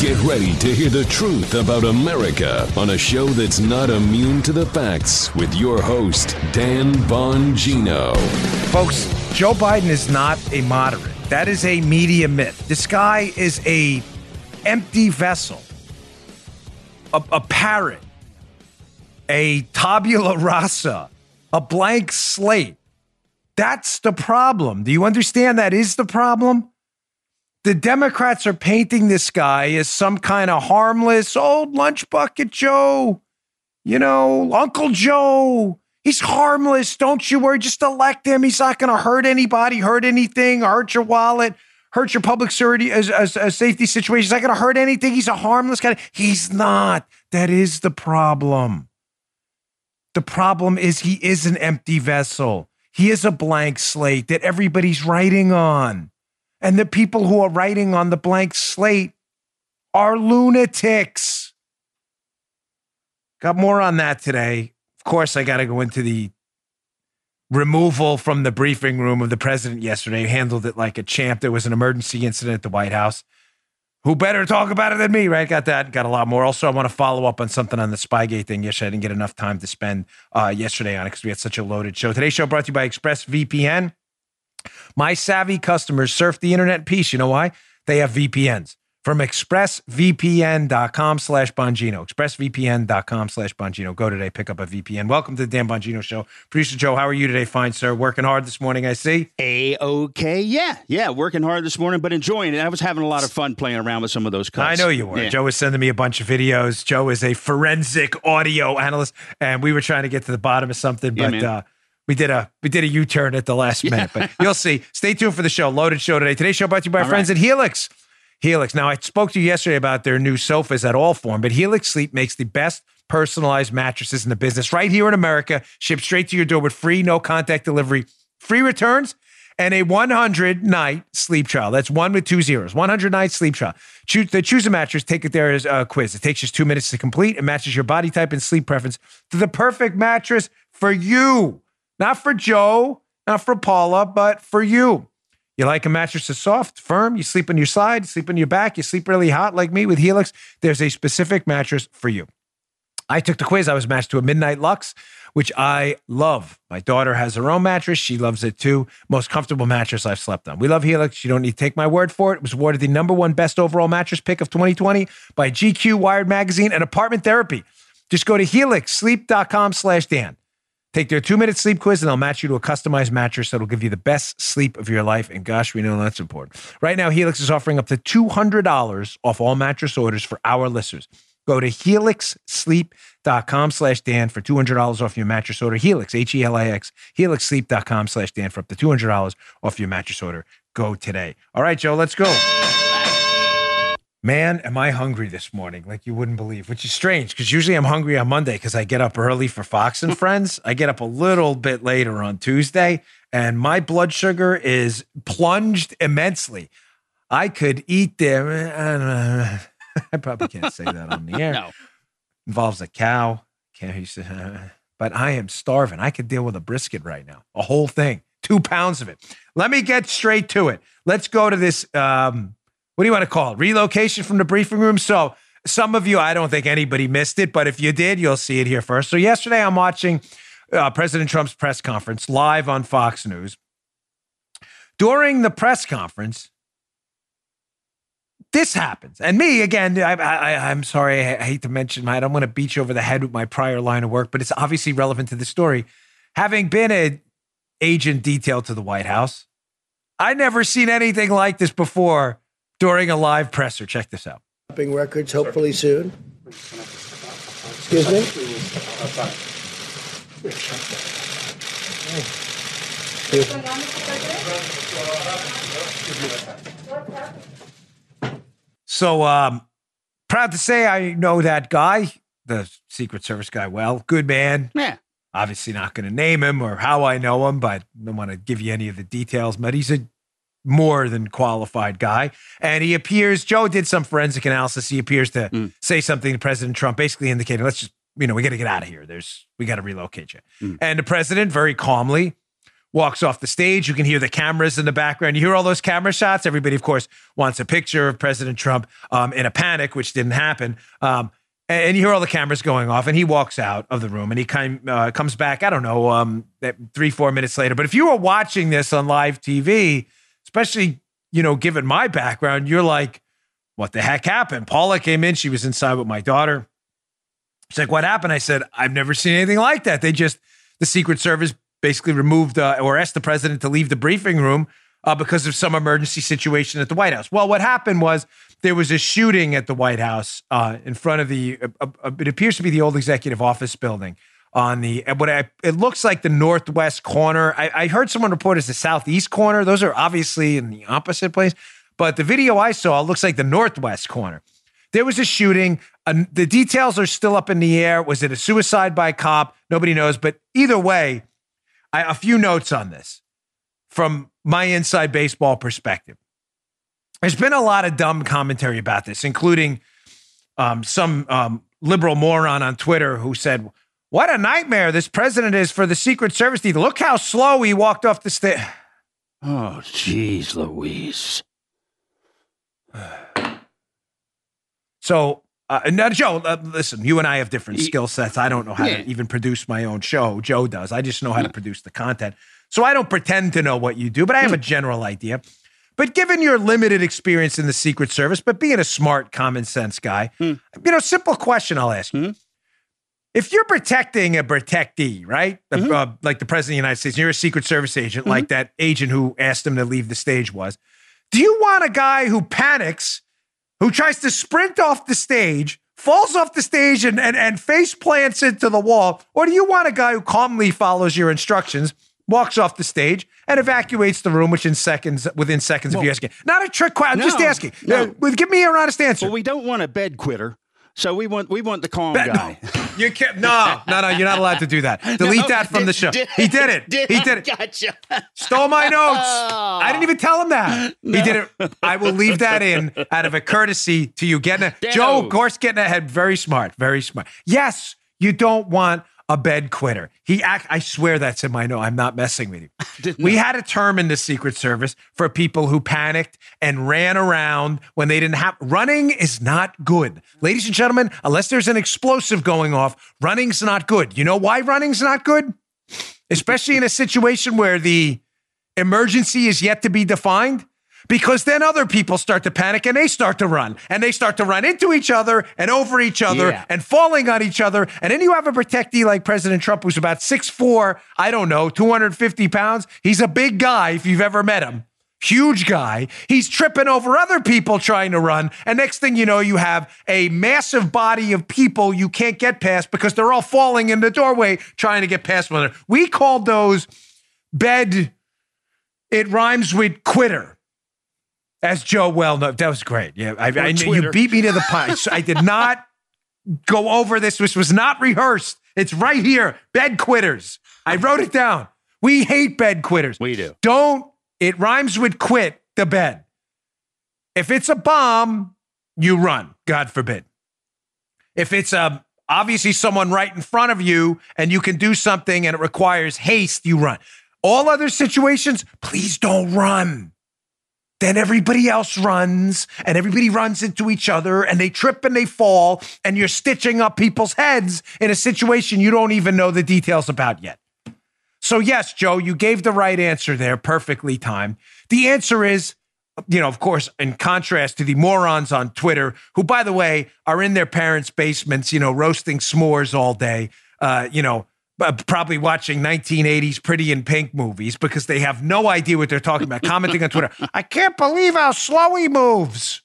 Get ready to hear the truth about America on a show that's not immune to the facts with your host, Dan Bongino. Folks, Joe Biden is not a moderate. That is a media myth. This guy is a empty vessel, a parrot, a tabula rasa, a blank slate. That's the problem. Do you understand that is the problem? The Democrats are painting this guy as some kind of harmless old lunch bucket Joe. You know, Uncle Joe. He's harmless. Don't you worry. Just elect him. He's not going to hurt anybody, hurt anything, hurt your wallet, hurt your public safety situation. He's not going to hurt anything. He's a harmless guy. He's not. That is the problem. The problem is he is an empty vessel. He is a blank slate that everybody's writing on. And the people who are writing on the blank slate are lunatics. Got more on that today. Of course, I got to go into the removal from the briefing room of the president yesterday. He handled it like a champ. There was an emergency incident at the White House. Who better talk about it than me, right? Got that. Got a lot more. Also, I want to follow up on something on the Spygate thing yesterday. I didn't get enough time to spend yesterday on it because we had such a loaded show. Today's show brought to you by ExpressVPN. My savvy customers surf the internet in peace. You know why? They have VPNs. From expressvpn.com/Bongino. Expressvpn.com/Bongino. Go today, pick up a VPN. Welcome to the Dan Bongino Show. Producer Joe, how are you today? Fine, sir. Working hard this morning, I see. A-okay. Yeah, working hard this morning, but enjoying it. I was having a lot of fun playing around with some of those cuts. I know you were. Yeah. Joe was sending me a bunch of videos. Joe is a forensic audio analyst, and we were trying to get to the bottom of something, but we did a U-turn at the last minute. But you'll see. Stay tuned for the show. Loaded show today. Today's show brought to you by our friends at Helix. Helix. Now, I spoke to you yesterday about their new sofas at Allform, but Helix Sleep makes the best personalized mattresses in the business right here in America, shipped straight to your door with free, no-contact delivery, free returns, and a 100-night sleep trial. That's one with 2 zeros. 100-night sleep trial. Choose a mattress, take it there as a quiz. It takes just 2 minutes to complete. It matches your body type and sleep preference to the perfect mattress for you. Not for Joe, not for Paula, but for you. You like a mattress that's soft, firm, you sleep on your side, you sleep on your back, you sleep really hot like me with Helix, there's a specific mattress for you. I took the quiz. I was matched to a Midnight Lux, which I love. My daughter has her own mattress. She loves it too. Most comfortable mattress I've slept on. We love Helix. You don't need to take my word for it. It was awarded the #1 best overall mattress pick of 2020 by GQ, Wired Magazine, and Apartment Therapy. Just go to helixsleep.com/Dan. Take their 2-minute sleep quiz and they'll match you to a customized mattress that'll give you the best sleep of your life. And gosh, we know that's important. Right now, Helix is offering up to $200 off all mattress orders for our listeners. Go to helixsleep.com/Dan for $200 off your mattress order. Helix, Helix, helixsleep.com/Dan for up to $200 off your mattress order. Go today. All right, Joe, let's go. Man, am I hungry this morning like you wouldn't believe, which is strange because usually I'm hungry on Monday because I get up early for Fox and Friends. I get up a little bit later on Tuesday, and my blood sugar is plunged immensely. I could eat them. I probably can't say that on the air. No. Involves a cow. But I am starving. I could deal with a brisket right now, a whole thing, 2 pounds of it. Let me get straight to it. Let's go to this. What do you want to call it? Relocation from the briefing room. So some of you, I don't think anybody missed it, but if you did, you'll see it here first. So yesterday I'm watching President Trump's press conference live on Fox News. During the press conference, this happens. And me, again, I'm sorry, I hate to mention, I don't want to beat you over the head with my prior line of work, but it's obviously relevant to the story. Having been an agent detailed to the White House, I never seen anything like this before during a live presser. Check this out. Records hopefully soon. Excuse me? So proud to say I know that guy, the Secret Service guy, well. Good man. Yeah. Obviously not going to name him or how I know him, but I don't want to give you any of the details. But he's a more than qualified guy. And he appears, Joe did some forensic analysis. He appears to say something to President Trump, basically indicating, let's just, we got to get out of here. We got to relocate you. And the president very calmly walks off the stage. You can hear the cameras in the background. You hear all those camera shots. Everybody, of course, wants a picture of President Trump in a panic, which didn't happen. And you hear all the cameras going off, and he walks out of the room, and he comes back, I don't know, 3-4 minutes later. But if you were watching this on live TV, especially, given my background, you're like, what the heck happened? Paula came in. She was inside with my daughter. She's like, what happened? I said, I've never seen anything like that. The Secret Service basically removed or asked the president to leave the briefing room because of some emergency situation at the White House. Well, what happened was there was a shooting at the White House in front of it appears to be the old executive office building on it looks like the northwest corner. I heard someone report it's the southeast corner. Those are obviously in the opposite place. But the video I saw looks like the northwest corner. There was a shooting. The details are still up in the air. Was it a suicide by a cop? Nobody knows. But either way, a few notes on this from my inside baseball perspective. There's been a lot of dumb commentary about this, including some liberal moron on Twitter who said, what a nightmare this president is for the Secret Service. Look how slow he walked off the stage. Oh, geez, Louise. So, now, Joe, listen, you and I have different skill sets. I don't know how to even produce my own show. Joe does. I just know how to produce the content. So I don't pretend to know what you do, but I have a general idea. But given your limited experience in the Secret Service, but being a smart, common sense guy, simple question I'll ask you. If you're protecting a protectee, right? Like the president of the United States, and you're a Secret Service agent, like that agent who asked him to leave the stage was, do you want a guy who panics, who tries to sprint off the stage, falls off the stage and face plants into the wall? Or do you want a guy who calmly follows your instructions, walks off the stage, and evacuates the room within seconds of you asking? Not a trick question. I'm just asking. Give me your honest answer. Well, we don't want a bed quitter. So we want the calm guy. No, you can't. No. You're not allowed to do that. Delete that from the show. He did it. He did it. Gotcha. Stole my notes. I didn't even tell him that. No. He did it. I will leave that in out of a courtesy to you. Joe, of course, getting ahead. Very smart. Very smart. Yes, you don't want a bed quitter. I swear that's in my note. I'm not messing with you. We had a term in the Secret Service for people who panicked and ran around when they didn't have. Running is not good. Ladies and gentlemen, unless there's an explosive going off, running's not good. You know why running's not good? Especially in a situation where the emergency is yet to be defined. Because then other people start to panic and they start to run. And they start to run into each other and over each other and falling on each other. And then you have a protectee like President Trump, who's about 6'4", 250 pounds. He's a big guy if you've ever met him. Huge guy. He's tripping over other people trying to run. And next thing you know, you have a massive body of people you can't get past because they're all falling in the doorway trying to get past one another. We called those bed. It rhymes with quitter. As Joe well knows, that was great. Yeah, I you beat me to the punch. I did not go over this. This was not rehearsed. It's right here. Bed quitters. I wrote it down. We hate bed quitters. We do. It rhymes with quit the bed. If it's a bomb, you run. God forbid. If it's obviously someone right in front of you and you can do something and it requires haste, you run. All other situations, please don't run. Then everybody else runs and everybody runs into each other and they trip and they fall and you're stitching up people's heads in a situation you don't even know the details about yet. So yes, Joe, you gave the right answer there, perfectly timed. The answer is, of course, in contrast to the morons on Twitter, who, by the way, are in their parents' basements, roasting s'mores all day, probably watching 1980s Pretty in Pink movies because they have no idea what they're talking about, commenting on Twitter. I can't believe how slow he moves.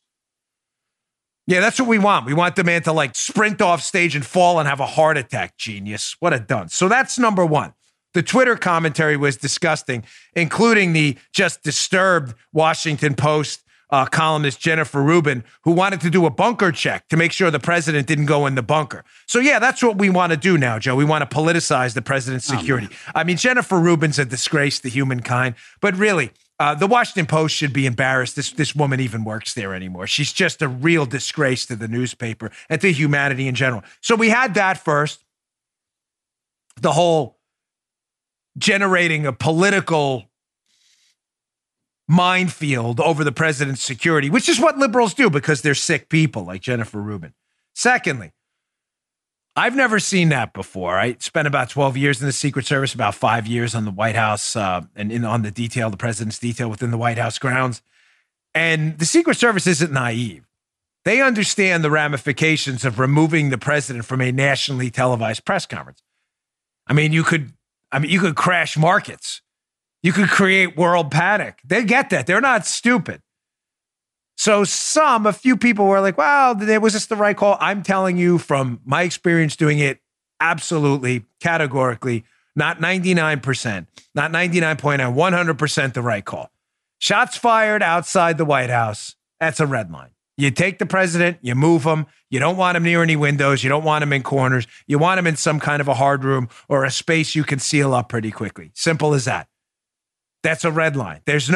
Yeah, that's what we want. We want the man to sprint off stage and fall and have a heart attack. Genius. What a dunce. So that's number one. The Twitter commentary was disgusting, including the just disturbed Washington Post columnist Jennifer Rubin, who wanted to do a bunker check to make sure the president didn't go in the bunker. So yeah, that's what we want to do now, Joe. We want to politicize the president's security. I mean, Jennifer Rubin's a disgrace to humankind, but really, the Washington Post should be embarrassed. This woman even works there anymore. She's just a real disgrace to the newspaper and to humanity in general. So we had that first. The whole generating a political minefield over the president's security, which is what liberals do because they're sick people like Jennifer Rubin. Secondly, I've never seen that before. I spent about 12 years in the Secret Service, about 5 years on the White House and on the detail, the president's detail within the White House grounds. And the Secret Service isn't naive. They understand the ramifications of removing the president from a nationally televised press conference. You could crash markets. You could create world panic. They get that. They're not stupid. So a few people were like, well, was this the right call? I'm telling you from my experience doing it, absolutely, categorically, not 99%, not 99.9, 100% the right call. Shots fired outside the White House. That's a red line. You take the president, you move him. You don't want him near any windows. You don't want him in corners. You want him in some kind of a hard room or a space you can seal up pretty quickly. Simple as that. That's a red line. Let's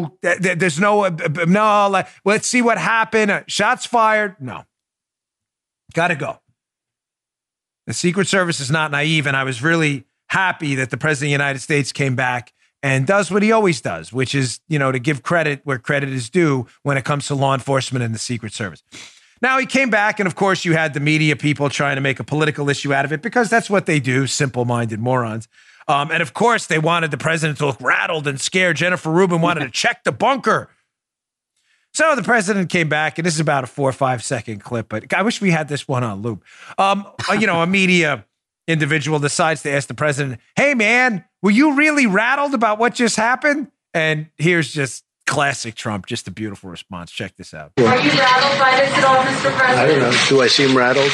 see what happened. Shots fired. No. Got to go. The Secret Service is not naive, and I was really happy that the President of the United States came back and does what he always does, which is, to give credit where credit is due when it comes to law enforcement and the Secret Service. Now, he came back, and of course, you had the media people trying to make a political issue out of it because that's what they do, simple-minded morons. And of course, they wanted the president to look rattled and scared. Jennifer Rubin wanted to check the bunker. So the president came back, and this is about a 4 or 5 second clip, but I wish we had this one on loop. A media individual decides to ask the president, hey, man, were you really rattled about what just happened? And here's just classic Trump, just a beautiful response. Check this out. Are you rattled by this at all, Mr. President? I don't know. Do I seem rattled?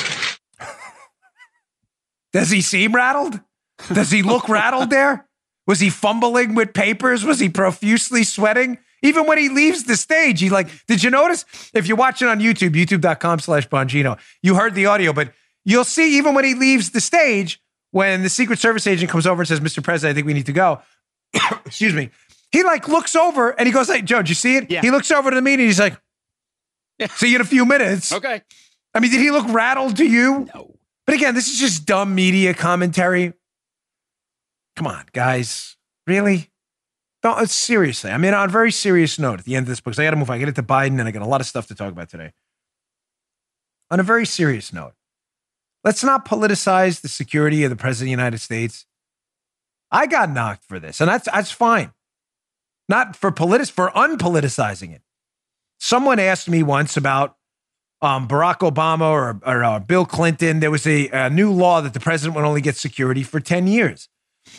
Does he seem rattled? Does he look rattled there? Was he fumbling with papers? Was he profusely sweating? Even when he leaves the stage, did you notice? If you're watching on YouTube, youtube.com/Bongino, you heard the audio, but you'll see even when he leaves the stage, when the Secret Service agent comes over and says, Mr. President, I think we need to go. Excuse me. He looks over and he goes, hey, Joe, did you see it? Yeah. He looks over to the meeting. He's like, see you in a few minutes. Okay. Did he look rattled to you? No. But again, this is just dumb media commentary. Come on, guys. Really? No, seriously. On a very serious note at the end of this book, because I got to move on. I get it to Biden, and I got a lot of stuff to talk about today. On a very serious note, let's not politicize the security of the President of the United States. I got knocked for this, and that's fine. Not for unpoliticizing it. Someone asked me once about Barack Obama or Bill Clinton. There was a new law that the president would only get security for 10 years.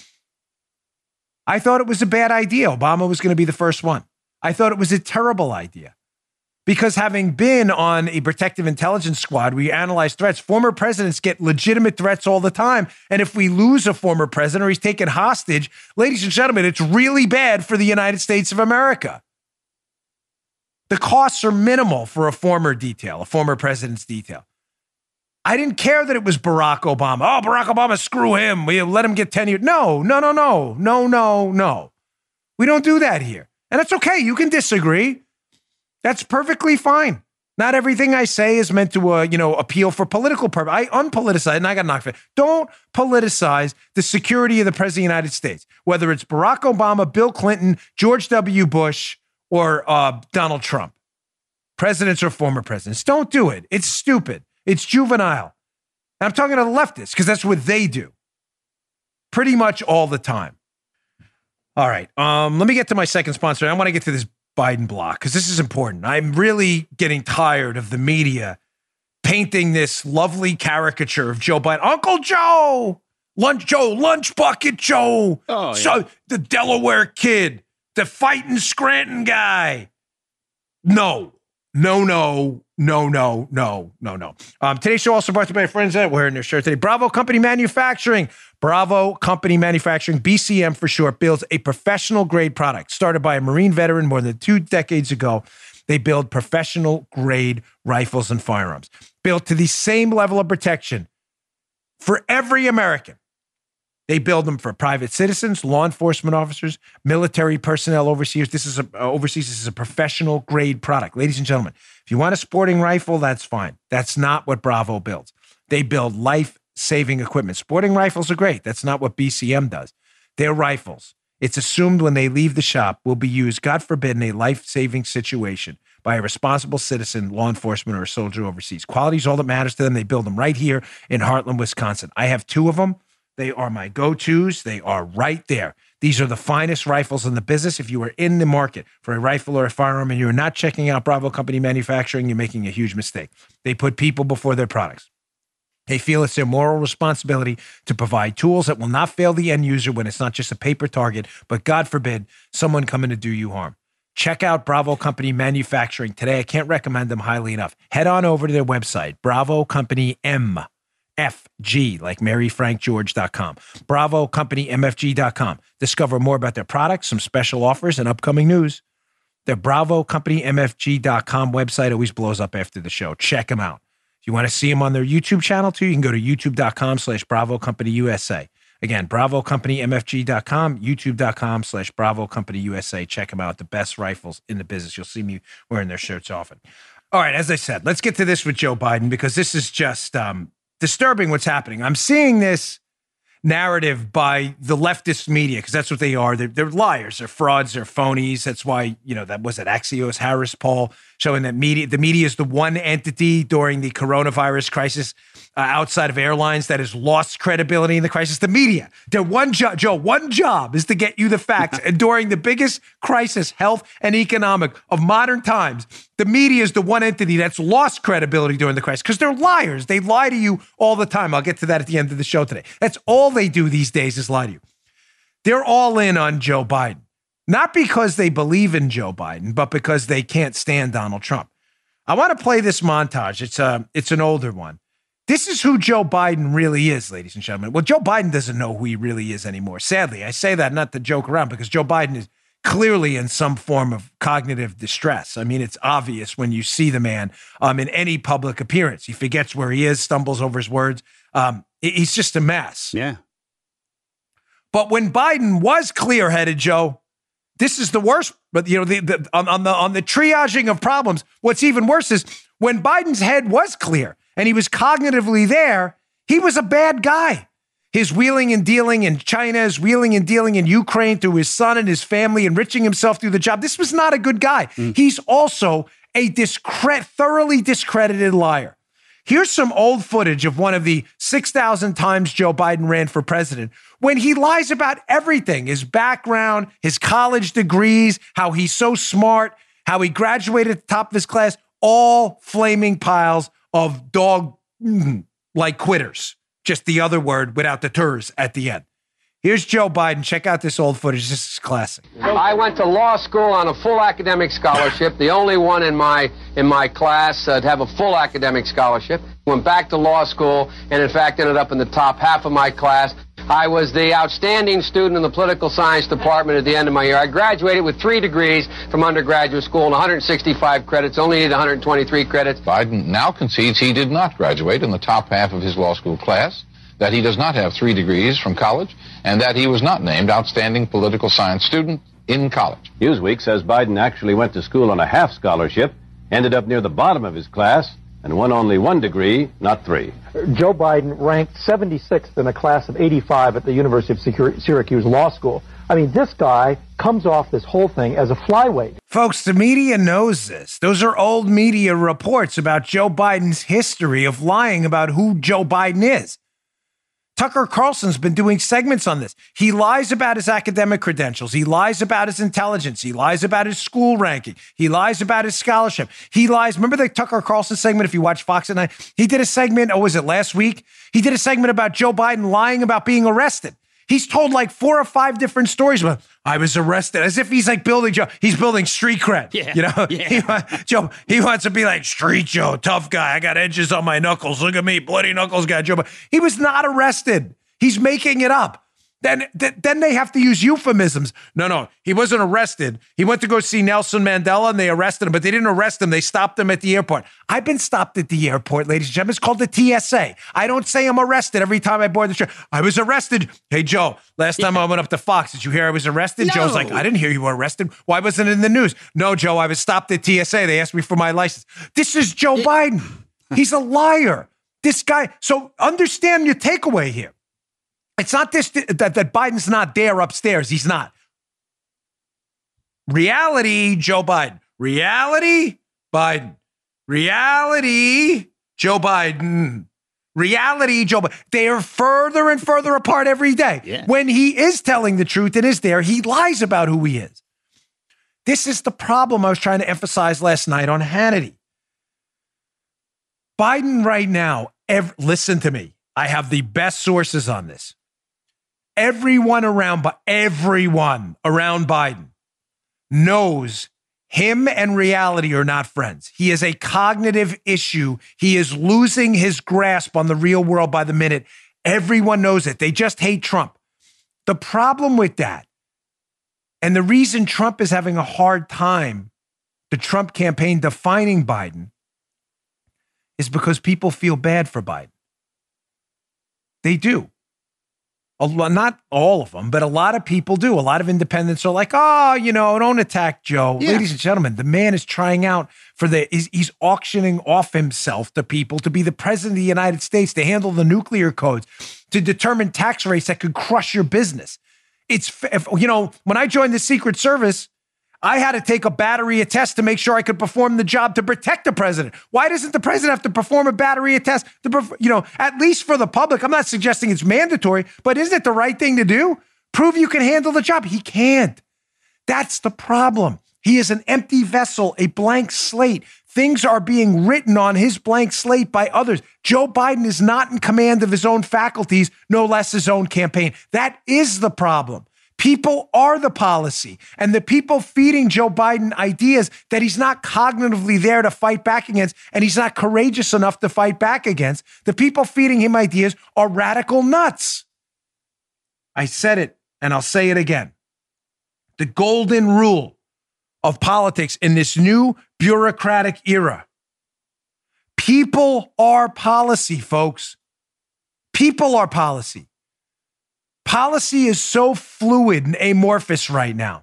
I thought it was a bad idea. Obama was going to be the first one. I thought it was a terrible idea because having been on a protective intelligence squad where you analyze threats, former presidents get legitimate threats all the time. And if we lose a former president or he's taken hostage, ladies and gentlemen, it's really bad for the United States of America. The costs are minimal for a former president's detail. I didn't care that it was Barack Obama. Oh, Barack Obama, screw him. We let him get 10 years. No. We don't do that here. And that's okay. You can disagree. That's perfectly fine. Not everything I say is meant to, appeal for political purpose. I unpoliticize, and I got knocked for it. Don't politicize the security of the President of the United States, whether it's Barack Obama, Bill Clinton, George W. Bush, or Donald Trump. Presidents or former presidents. Don't do it. It's stupid. It's juvenile. And I'm talking to the leftists because that's what they do pretty much all the time. All right. Let me get to my second sponsor. I want to get to this Biden block because this is important. I'm really getting tired of the media painting this lovely caricature of Joe Biden. Uncle Joe, lunch bucket Joe. Oh, yeah. So the Delaware kid, the fighting Scranton guy. No. Today's show also brought to you by our friends at wearing their shirt today. Bravo Company Manufacturing. Bravo Company Manufacturing, BCM for short, builds a professional grade product. Started by a Marine veteran more than 2 decades ago. They build professional grade rifles and firearms. Built to the same level of protection for every American. They build them for private citizens, law enforcement officers, military personnel overseas. This is a professional grade product. Ladies and gentlemen, if you want a sporting rifle, that's fine. That's not what Bravo builds. They build life-saving equipment. Sporting rifles are great. That's not what BCM does. Their rifles, it's assumed when they leave the shop, will be used, God forbid, in a life-saving situation by a responsible citizen, law enforcement, or a soldier overseas. Quality is all that matters to them. They build them right here in Heartland, Wisconsin. I have 2 of them. They are my go-tos. They are right there. These are the finest rifles in the business. If you are in the market for a rifle or a firearm and you're not checking out Bravo Company Manufacturing, you're making a huge mistake. They put people before their products. They feel it's their moral responsibility to provide tools that will not fail the end user when it's not just a paper target, but God forbid, someone coming to do you harm. Check out Bravo Company Manufacturing today. I can't recommend them highly enough. Head on over to their website, Bravo Company MFG, like MaryFrankGeorge.com. BravoCompanyMFG.com. Discover more about their products, some special offers, and upcoming news. Their BravoCompanyMFG.com website always blows up after the show. Check them out. If you want to see them on their YouTube channel too, you can go to youtube.com/BravoCompanyUSA. Again, BravoCompanyMFG.com, YouTube.com/BravoCompanyUSA. Check them out. The best rifles in the business. You'll see me wearing their shirts often. All right, as I said, let's get to this with Joe Biden because this is just disturbing what's happening. I'm seeing this narrative by the leftist media because that's what they are. They're liars. They're frauds. They're phonies. That's why, that was at Axios Harris poll showing that the media is the one entity during the coronavirus crisis outside of airlines that has lost credibility in the crisis. The media, their one job, Joe, one job is to get you the facts. And during the biggest crisis, health and economic of modern times, the media is the one entity that's lost credibility during the crisis because they're liars. They lie to you all the time. I'll get to that at the end of the show today. That's all they do these days is lie to you. They're all in on Joe Biden, not because they believe in Joe Biden, but because they can't stand Donald Trump. I want to play this montage. It's an older one. This is who Joe Biden really is, ladies and gentlemen. Well, Joe Biden doesn't know who he really is anymore. Sadly, I say that not to joke around because Joe Biden is clearly in some form of cognitive distress. I mean, it's obvious when you see the man in any public appearance. He forgets where he is, stumbles over his words. He's just a mess. Yeah. But when Biden was clear-headed, Joe, this is the worst. But on the triaging of problems, what's even worse is when Biden's head was clear and he was cognitively there, he was a bad guy. His wheeling and dealing in China, his wheeling and dealing in Ukraine through his son and his family, enriching himself through the job. This was not a good guy. He's also a thoroughly discredited liar. Here's some old footage of one of the 6,000 times Joe Biden ran for president when he lies about everything, his background, his college degrees, how he's so smart, how he graduated at the top of his class, all flaming piles of dog-like quitters. Just the other word without the ters at the end. Here's Joe Biden. Check out this old footage. This is classic. I went to law school on a full academic scholarship, the only one in my class to have a full academic scholarship. Went back to law school and, in fact, ended up in the top half of my class. I was the outstanding student in the political science department at the end of my year. I graduated with 3 degrees from undergraduate school and 165 credits, only needed 123 credits. Biden now concedes he did not graduate in the top half of his law school class, that he does not have 3 degrees from college, and that he was not named outstanding political science student in college. Newsweek says Biden actually went to school on a half scholarship, ended up near the bottom of his class, and won only 1 degree, not 3. Joe Biden ranked 76th in a class of 85 at the University of Syracuse Law School. I mean, this guy comes off this whole thing as a flyweight. Folks, the media knows this. Those are old media reports about Joe Biden's history of lying about who Joe Biden is. Tucker Carlson's been doing segments on this. He lies about his academic credentials. He lies about his intelligence. He lies about his school ranking. He lies about his scholarship. He lies. Remember the Tucker Carlson segment, if you watch Fox at Night? He did a segment, was it last week? He did a segment about Joe Biden lying about being arrested. He's told like 4 or 5 different stories about, I was arrested, as if he's like building street cred. Yeah. He wants to be like Street Joe, tough guy. I got edges on my knuckles. Look at me, bloody knuckles guy, Joe. He was not arrested. He's making it up. Then they have to use euphemisms. No, he wasn't arrested. He went to go see Nelson Mandela and they arrested him, but they didn't arrest him. They stopped him at the airport. I've been stopped at the airport, ladies and gentlemen. It's called the TSA. I don't say I'm arrested every time I board the train. I was arrested. Hey, Joe, last time I went up to Fox, did you hear I was arrested? No. Joe's like, I didn't hear you were arrested. Why wasn't it in the news? No, Joe, I was stopped at TSA. They asked me for my license. This is Joe Biden. He's a liar. This guy. So understand your takeaway here. It's not this that Biden's not there upstairs. He's not. Reality, Joe Biden. Reality, Biden. Reality, Joe Biden. Reality, Joe Biden. They are further and further apart every day. Yeah. When he is telling the truth and is there, he lies about who he is. This is the problem I was trying to emphasize last night on Hannity. Biden right now, listen to me. I have the best sources on this. Everyone around Biden knows him and reality are not friends. He is a cognitive issue. He is losing his grasp on the real world by the minute. Everyone knows it. They just hate Trump. The problem with that, and the reason Trump is having a hard time, the Trump campaign defining Biden, is because people feel bad for Biden. They do. Not all of them, but a lot of people do. A lot of independents are like, oh, don't attack Joe. Yeah. Ladies and gentlemen, the man is trying out he's auctioning off himself to people to be the president of the United States, to handle the nuclear codes, to determine tax rates that could crush your business. When I joined the Secret Service, I had to take a battery test to make sure I could perform the job to protect the president. Why doesn't the president have to perform a battery test at least for the public? I'm not suggesting it's mandatory, but isn't it the right thing to do? Prove you can handle the job. He can't. That's the problem. He is an empty vessel, a blank slate. Things are being written on his blank slate by others. Joe Biden is not in command of his own faculties, no less his own campaign. That is the problem. People are the policy, and the people feeding Joe Biden ideas that he's not cognitively there to fight back against, and he's not courageous enough to fight back against, the people feeding him ideas are radical nuts. I said it, and I'll say it again. The golden rule of politics in this new bureaucratic era. People are policy, folks. People are policy. Policy is so fluid and amorphous right now.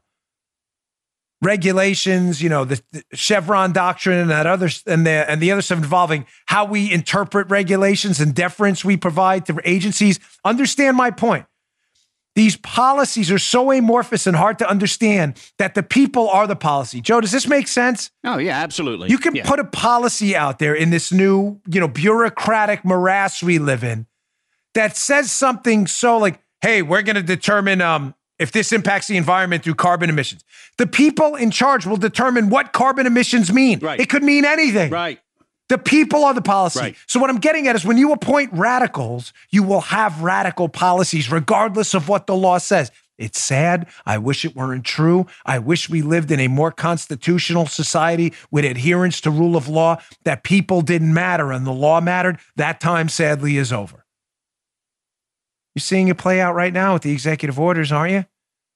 Regulations, the Chevron doctrine and the other stuff involving how we interpret regulations and deference we provide to agencies. Understand my point. These policies are so amorphous and hard to understand that the people are the policy. Joe, does this make sense? Oh, yeah, absolutely. You can put a policy out there in this new, bureaucratic morass we live in that says something so like, hey, we're going to determine if this impacts the environment through carbon emissions. The people in charge will determine what carbon emissions mean. Right. It could mean anything. Right. The people are the policy. Right. So what I'm getting at is when you appoint radicals, you will have radical policies regardless of what the law says. It's sad. I wish it weren't true. I wish we lived in a more constitutional society with adherence to rule of law, that people didn't matter and the law mattered. That time, sadly, is over. You're seeing it play out right now with the executive orders, aren't you?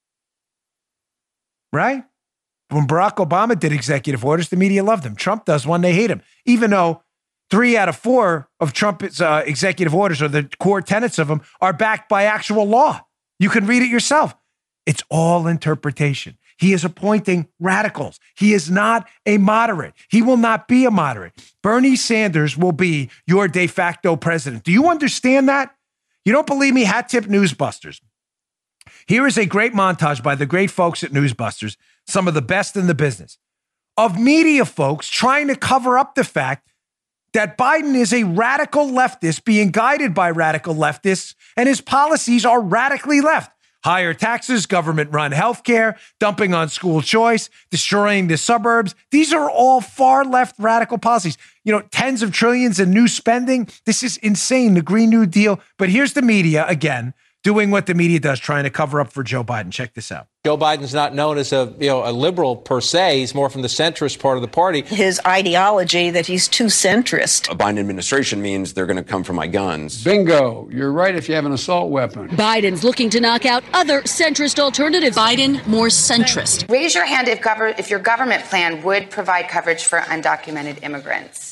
Right? When Barack Obama did executive orders, the media loved him. Trump does one, they hate him. Even though 3 out of 4 of Trump's executive orders, or the core tenets of them, are backed by actual law. You can read it yourself. It's all interpretation. He is appointing radicals. He is not a moderate. He will not be a moderate. Bernie Sanders will be your de facto president. Do you understand that? You don't believe me? Hat tip Newsbusters. Here is a great montage by the great folks at Newsbusters, some of the best in the business, of media folks trying to cover up the fact that Biden is a radical leftist being guided by radical leftists, and his policies are radically left. Higher taxes, government-run healthcare, dumping on school choice, destroying the suburbs. These are all far-left radical policies. Tens of trillions in new spending. This is insane, the Green New Deal. But here's the media, again, doing what the media does, trying to cover up for Joe Biden. Check this out. Joe Biden's not known as a liberal per se. He's more from the centrist part of the party. His ideology that he's too centrist. A Biden administration means they're going to come for my guns. Bingo. You're right if you have an assault weapon. Biden's looking to knock out other centrist alternatives. Biden, more centrist. Raise your hand if your government plan would provide coverage for undocumented immigrants.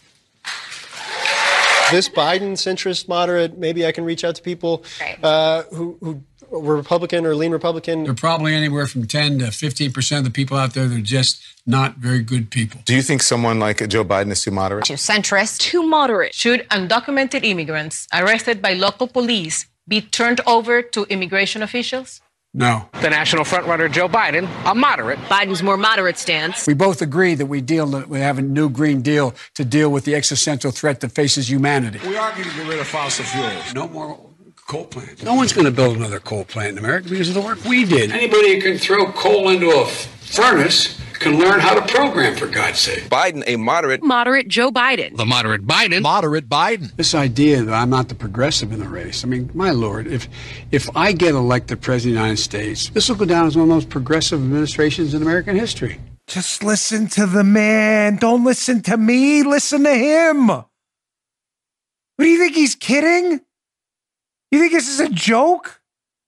This Biden centrist moderate, maybe I can reach out to people who were Republican or lean Republican. There are probably anywhere from 10 to 15% of the people out there that are just not very good people. Do you think someone like Joe Biden is too moderate? Too centrist. Too moderate. Should undocumented immigrants arrested by local police be turned over to immigration officials? No. The national frontrunner Joe Biden, a moderate. Biden's more moderate stance. We both agree that we have a new Green Deal to deal with the existential threat that faces humanity. We are going to get rid of fossil fuels. No more coal plants. No one's going to build another coal plant in America because of the work we did. Anybody who can throw coal into a furnace can learn how to program, for God's sake. Biden, a moderate. Moderate Joe Biden. The moderate Biden. Moderate Biden. This idea that I'm not the progressive in the race. I mean, my Lord, if I get elected president of the United States, this will go down as one of the most progressive administrations in American history. Just listen to the man. Don't listen to me. Listen to him. What do you think? He's kidding? You think this is a joke?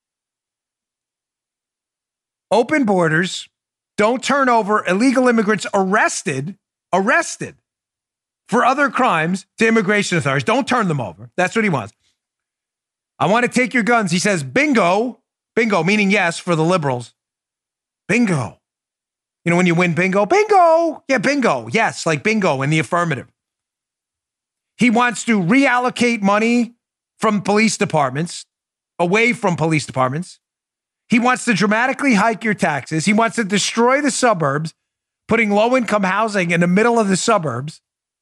Open borders. Don't turn over illegal immigrants arrested for other crimes to immigration authorities. Don't turn them over. That's what he wants. I want to take your guns. He says, bingo, meaning yes for the liberals. Bingo. You know, when you win bingo, bingo. Yeah, bingo. Yes, like bingo in the affirmative. He wants to reallocate money from police departments, away from police departments. He wants to dramatically hike your taxes. He wants to destroy the suburbs, putting low-income housing in the middle of the suburbs.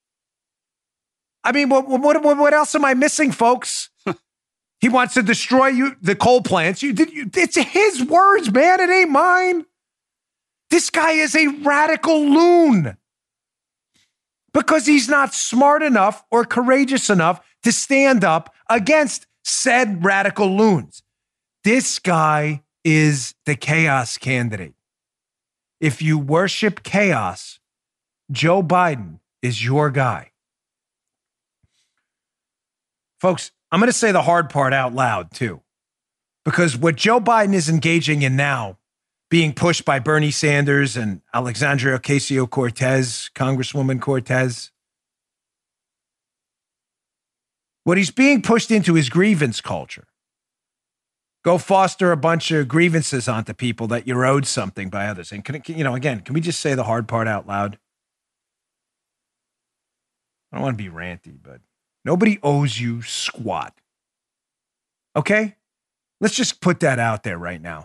I mean, what else am I missing, folks? He wants to destroy the coal plants. It's his words, man. It ain't mine. This guy is a radical loon because he's not smart enough or courageous enough to stand up against said radical loons. This guy is the chaos candidate. If you worship chaos, Joe Biden is your guy. Folks, I'm going to say the hard part out loud too, because what Joe Biden is engaging in now, being pushed by Bernie Sanders and Alexandria Ocasio-Cortez, Congresswoman Cortez, what he's being pushed into is grievance culture. Go foster a bunch of grievances onto people that you're owed something by others. And can we just say the hard part out loud? I don't want to be ranty, but nobody owes you squat. Okay? Let's just put that out there right now.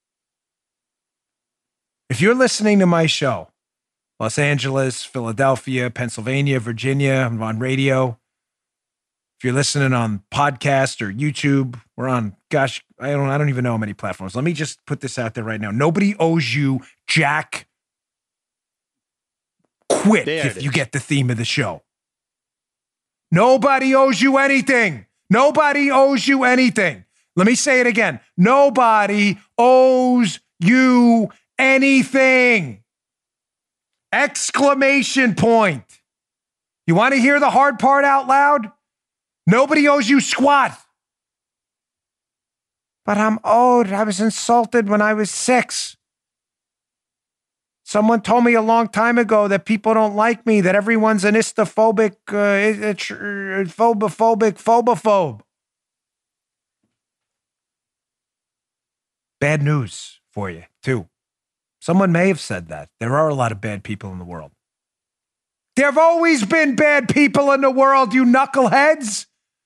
If you're listening to my show, Los Angeles, Philadelphia, Pennsylvania, Virginia, I'm on radio. If you're listening on podcast or YouTube, we're on, gosh, I don't even know how many platforms. Let me just put this out there right now. Nobody owes you jack. Quit if you get the theme of the show. Nobody owes you anything. Nobody owes you anything. Let me say it again. Nobody owes you anything. Exclamation point. You want to hear the hard part out loud? Nobody owes you squat. But I'm owed. I was insulted when I was 6. Someone told me a long time ago that people don't like me, that everyone's an istophobic, phobophobe. Bad news for you, too. Someone may have said that. There are a lot of bad people in the world. There have always been bad people in the world, you knuckleheads.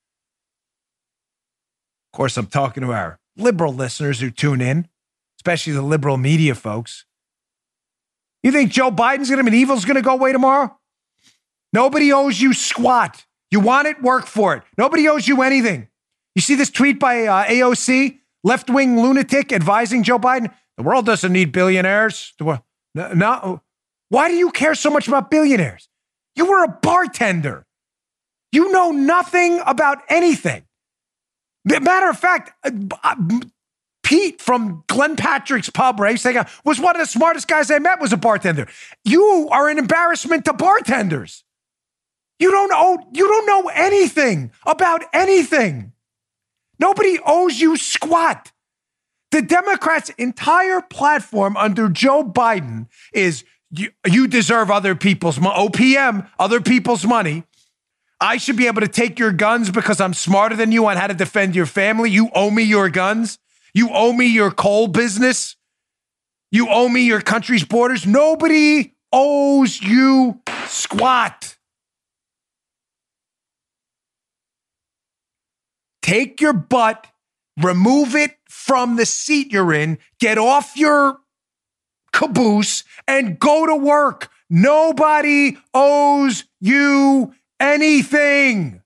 Of course, I'm talking to our liberal listeners who tune in, especially the liberal media folks. You think Joe Biden's going to be evil's going to go away tomorrow? Nobody owes you squat. You want it, work for it. Nobody owes you anything. You see this tweet by AOC, left-wing lunatic advising Joe Biden? The world doesn't need billionaires. No. Why do you care so much about billionaires? You were a bartender. You know nothing about anything. Matter of fact, Pete from Glenn Patrick's Pub, right, was one of the smartest guys I met, was a bartender. You are an embarrassment to bartenders. You don't know anything about anything. Nobody owes you squat. The Democrats' entire platform under Joe Biden is you deserve other people's OPM, other people's money. I should be able to take your guns because I'm smarter than you on how to defend your family. You owe me your guns. You owe me your coal business. You owe me your country's borders. Nobody owes you squat. Take your butt Remove it from the seat you're in. Get off your caboose and go to work. Nobody owes you anything.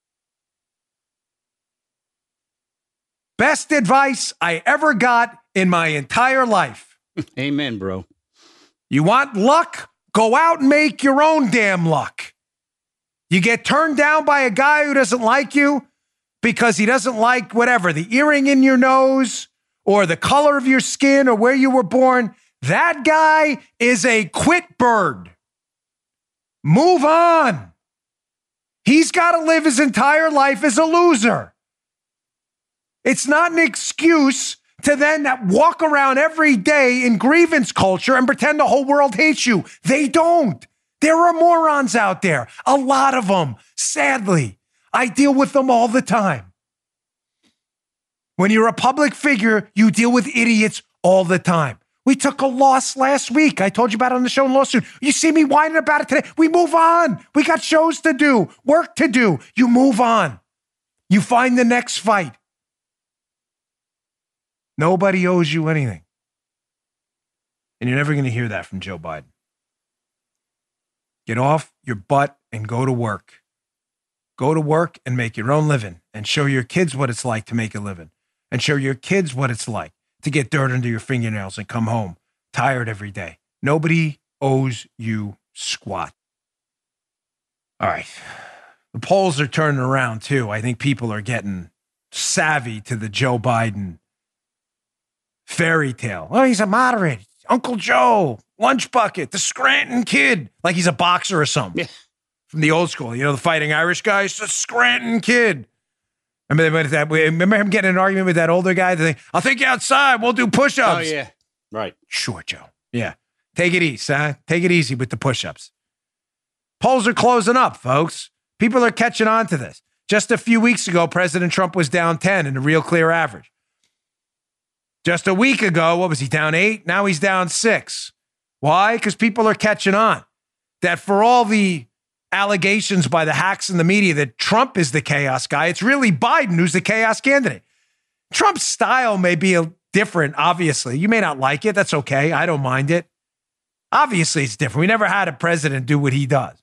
Best advice I ever got in my entire life. Amen, bro. You want luck? Go out and make your own damn luck. You get turned down by a guy who doesn't like you because he doesn't like whatever, the earring in your nose or the color of your skin or where you were born. That guy is a quit bird. Move on. He's got to live his entire life as a loser. It's not an excuse to then walk around every day in grievance culture and pretend the whole world hates you. They don't. There are morons out there. A lot of them. Sadly, I deal with them all the time. When you're a public figure, you deal with idiots all the time. We took a loss last week. I told you about it on the show in Lawsuit. You see me whining about it today. We move on. We got shows to do, work to do. You move on. You find the next fight. Nobody owes you anything. And you're never going to hear that from Joe Biden. Get off your butt and go to work. Go to work and make your own living and show your kids what it's like to make a living and show your kids what it's like to get dirt under your fingernails and come home tired every day. Nobody owes you squat. All right. The polls are turning around too. I think people are getting savvy to the Joe Biden fairy tale. Oh, he's a moderate. Uncle Joe, lunch bucket, the Scranton kid. Like he's a boxer or something. Yeah. From the old school. You know, the Fighting Irish guy? He's a Scranton kid. Remember him getting in an argument with that older guy? I'll take you outside. We'll do push-ups. Oh, yeah. Right. Sure, Joe. Yeah. Take it easy, huh? Take it easy with the push-ups. Polls are closing up, folks. People are catching on to this. Just a few weeks ago, President Trump was down 10 in the Real Clear average. Just a week ago, what was he, down 8? Now he's down 6. Why? Because people are catching on. That for all the allegations by the hacks in the media that Trump is the chaos guy, it's really Biden who's the chaos candidate. Trump's style may be different, obviously. You may not like it. That's okay. I don't mind it. Obviously, it's different. We never had a president do what he does.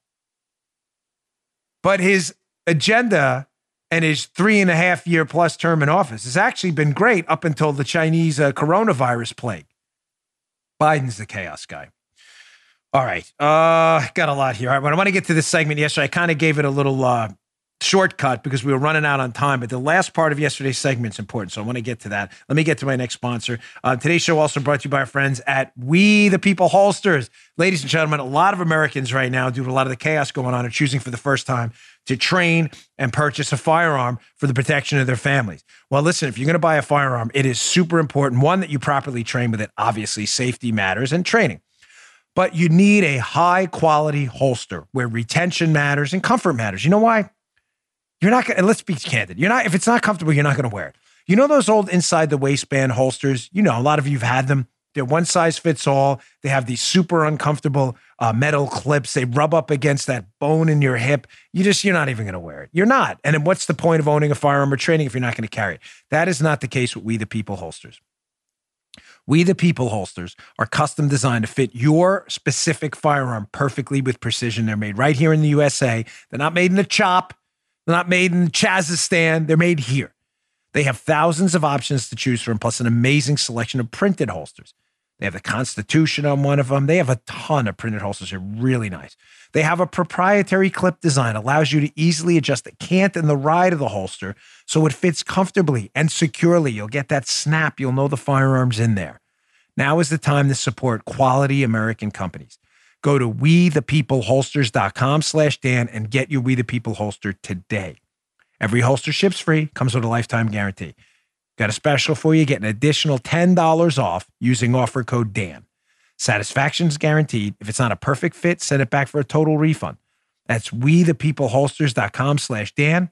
But his agenda and his 3.5-year plus term in office has actually been great up until the Chinese coronavirus plague. Biden's the chaos guy. All right. Got a lot here. All right, when I want to get to this segment yesterday, I kind of gave it a little shortcut because we were running out on time, but the last part of yesterday's segment is important, so I want to get to that. Let me get to my next sponsor. Today's show also brought to you by our friends at We the People Holsters. Ladies and gentlemen, a lot of Americans right now, due to a lot of the chaos going on, are choosing for the first time to train and purchase a firearm for the protection of their families. Well, listen, if you're going to buy a firearm, it is super important, one, that you properly train with it. Obviously, safety matters and training. But you need a high-quality holster where retention matters and comfort matters. You know why? You're not going to, let's be candid. If it's not comfortable, you're not going to wear it. You know those old inside the waistband holsters? You know, a lot of you have had them. They're one size fits all. They have these super uncomfortable metal clips. They rub up against that bone in your hip. You're not even going to wear it. You're not. And then what's the point of owning a firearm or training if you're not going to carry it? That is not the case with We the People holsters. We the People holsters are custom designed to fit your specific firearm perfectly with precision. They're made right here in the USA. They're not made in the CHOP. They're not made in Chazistan. They're made here. They have thousands of options to choose from, plus an amazing selection of printed holsters. They have the Constitution on one of them. They have a ton of printed holsters. They're really nice. They have a proprietary clip design, allows you to easily adjust the cant and the ride of the holster so it fits comfortably and securely. You'll get that snap. You'll know the firearm's in there. Now is the time to support quality American companies. Go to WeThePeopleHolsters.com/Dan and get your We the People holster today. Every holster ships free, comes with a lifetime guarantee. Got a special for you. Get an additional $10 off using offer code Dan. Satisfaction is guaranteed. If it's not a perfect fit, send it back for a total refund. That's WeThePeopleHolsters.com/Dan.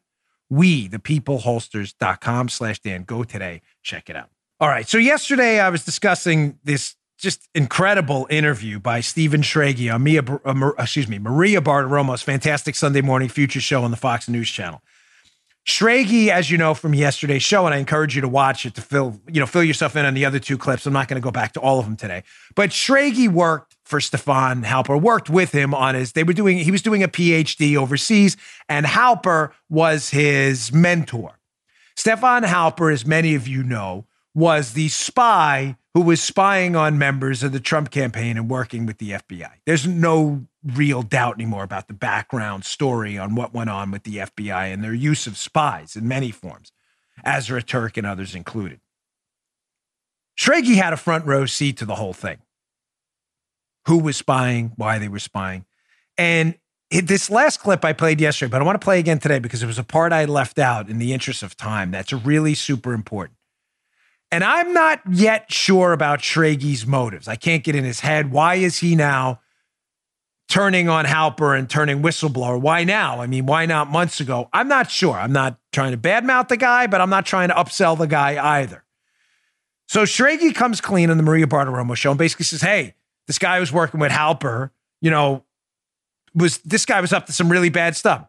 WeThePeopleHolsters.com/Dan. Go today. Check it out. All right. So yesterday I was discussing this just incredible interview by Stephen Schrage on Maria Bartiromo's fantastic Sunday morning future show on the Fox News Channel. Schrage, as you know from yesterday's show, and I encourage you to watch it to fill yourself in on the other two clips. I'm not going to go back to all of them today. But Schrage worked for Stefan Halper, worked with him on he was doing a PhD overseas, and Halper was his mentor. Stefan Halper, as many of you know, was the spy who was spying on members of the Trump campaign and working with the FBI. There's no real doubt anymore about the background story on what went on with the FBI and their use of spies in many forms, Azra Turk and others included. Schrage had a front row seat to the whole thing. Who was spying, why they were spying. And this last clip I played yesterday, but I want to play again today because it was a part I had left out in the interest of time. That's really super important. And I'm not yet sure about Schrage's motives. I can't get in his head. Why is he now turning on Halper and turning whistleblower? Why now? I mean, why not months ago? I'm not sure. I'm not trying to badmouth the guy, but I'm not trying to upsell the guy either. So Schrage comes clean on the Maria Bartiromo show and basically says, hey, this guy was working with Halper, this guy was up to some really bad stuff.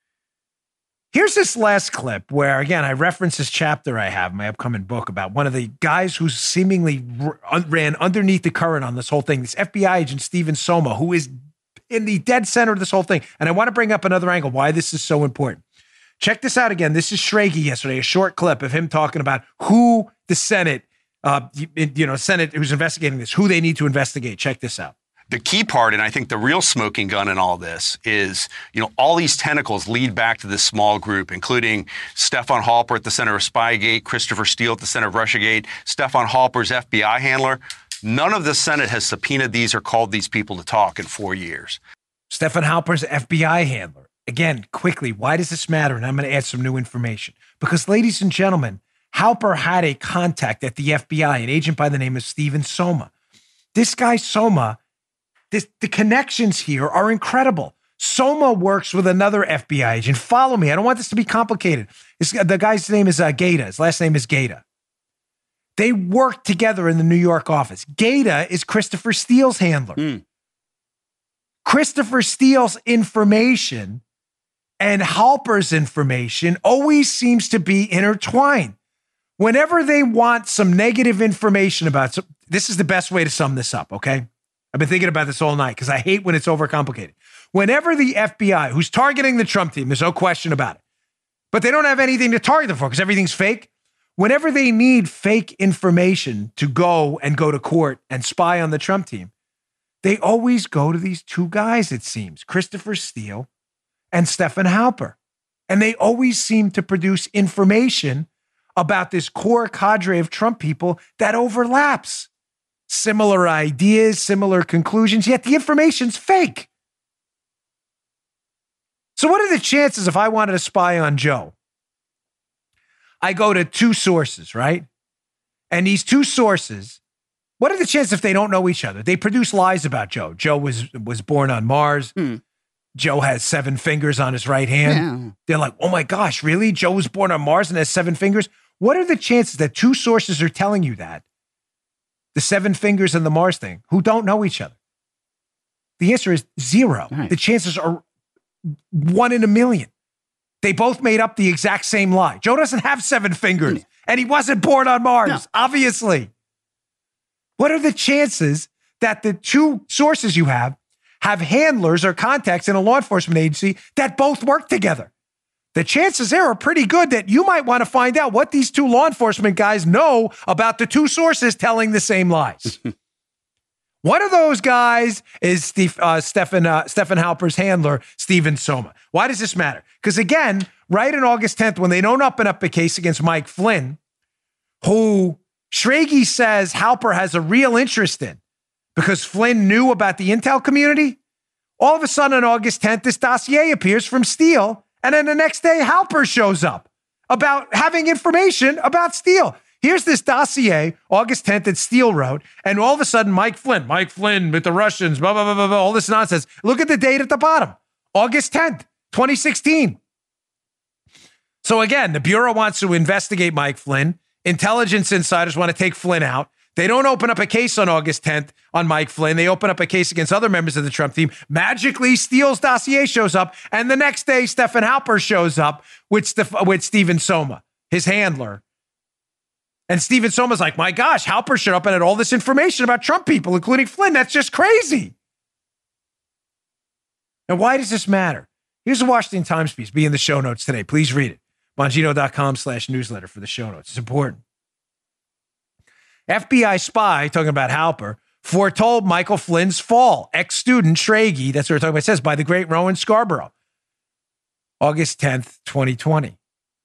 Here's this last clip where, again, I reference this chapter I have in my upcoming book about one of the guys who seemingly ran underneath the current on this whole thing, this FBI agent, Steven Soma, who is in the dead center of this whole thing. And I want to bring up another angle, why this is so important. Check this out again. This is Schrage yesterday, a short clip of him talking about who the Senate, Senate who's investigating this, who they need to investigate. Check this out. The key part, and I think the real smoking gun in all this is, all these tentacles lead back to this small group, including Stefan Halper at the center of Spygate, Christopher Steele at the center of Russiagate, Stefan Halper's FBI handler. None of the Senate has subpoenaed these or called these people to talk in 4 years. Stefan Halper's FBI handler. Again, quickly, why does this matter? And I'm going to add some new information. Because, ladies and gentlemen, Halper had a contact at the FBI, an agent by the name of Steven Soma. This guy, Soma, the connections here are incredible. Soma works with another FBI agent. Follow me. I don't want this to be complicated. The guy's name is Gaeta. His last name is Gaeta. They work together in the New York office. Gaeta is Christopher Steele's handler. Christopher Steele's information and Halper's information always seems to be intertwined. Whenever they want some negative information about, this is the best way to sum this up, okay? I've been thinking about this all night because I hate when it's overcomplicated. Whenever the FBI, who's targeting the Trump team, there's no question about it, but they don't have anything to target them for because everything's fake. Whenever they need fake information to go to court and spy on the Trump team, they always go to these two guys, it seems, Christopher Steele and Stefan Halper. And they always seem to produce information about this core cadre of Trump people that overlaps. Similar ideas, similar conclusions, yet the information's fake. So what are the chances if I wanted to spy on Joe? I go to two sources, right? And these two sources, what are the chances if they don't know each other? They produce lies about Joe. Joe was born on Mars. Joe has 7 fingers on his right hand. Yeah. They're like, oh my gosh, really? Joe was born on Mars and has 7 fingers? What are the chances that two sources are telling you that? The 7 fingers and the Mars thing, who don't know each other? The answer is 0. Right. The chances are 1 in a million. They both made up the exact same lie. Joe doesn't have 7 fingers, and he wasn't born on Mars, obviously. What are the chances that the two sources you have handlers or contacts in a law enforcement agency that both work together? The chances there are pretty good that you might want to find out what these two law enforcement guys know about the two sources telling the same lies. One of those guys is Stefan Halper's handler, Steven Soma. Why does this matter? Because again, right on August 10th, when they don't open up a case against Mike Flynn, who Schrage says Halper has a real interest in because Flynn knew about the intel community, all of a sudden on August 10th, this dossier appears from Steele. And then the next day, Halper shows up about having information about Steele. Here's this dossier, August 10th, that Steele wrote. And all of a sudden, Mike Flynn with the Russians, blah, blah, blah, blah, blah, all this nonsense. Look at the date at the bottom, August 10th, 2016. So again, the Bureau wants to investigate Mike Flynn. Intelligence insiders want to take Flynn out. They don't open up a case on August 10th on Mike Flynn. They open up a case against other members of the Trump team. Magically, Steele's dossier shows up, and the next day, Stephen Halper shows up with Stephen Soma, his handler. And Stephen Soma's like, my gosh, Halper showed up and had all this information about Trump people, including Flynn. That's just crazy. Now, why does this matter? Here's the Washington Times piece. Be in the show notes today. Please read it. Bongino.com/newsletter for the show notes. It's important. FBI spy, talking about Halper, foretold Michael Flynn's fall. Ex-student Schrage, that's what we're talking about, says, by the great Rowan Scarborough. August 10th, 2020.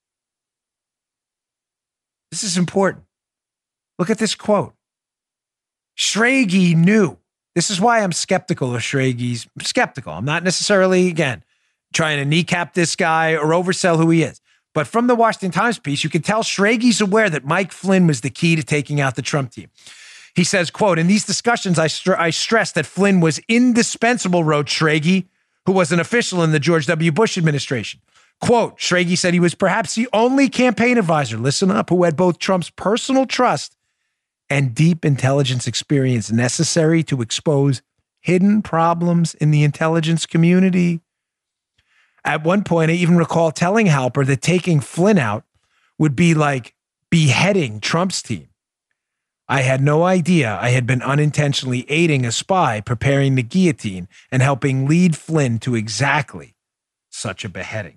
This is important. Look at this quote. Schrage knew. This is why I'm skeptical of Schrage's. Skeptical. I'm not necessarily, again, trying to kneecap this guy or oversell who he is. But from the Washington Times piece, you can tell Schrage's aware that Mike Flynn was the key to taking out the Trump team. He says, quote, in these discussions, I stressed that Flynn was indispensable, wrote Schrage, who was an official in the George W. Bush administration. Quote, Schrage said he was perhaps the only campaign advisor, listen up, who had both Trump's personal trust and deep intelligence experience necessary to expose hidden problems in the intelligence community. At one point, I even recall telling Halper that taking Flynn out would be like beheading Trump's team. I had no idea I had been unintentionally aiding a spy preparing the guillotine and helping lead Flynn to exactly such a beheading.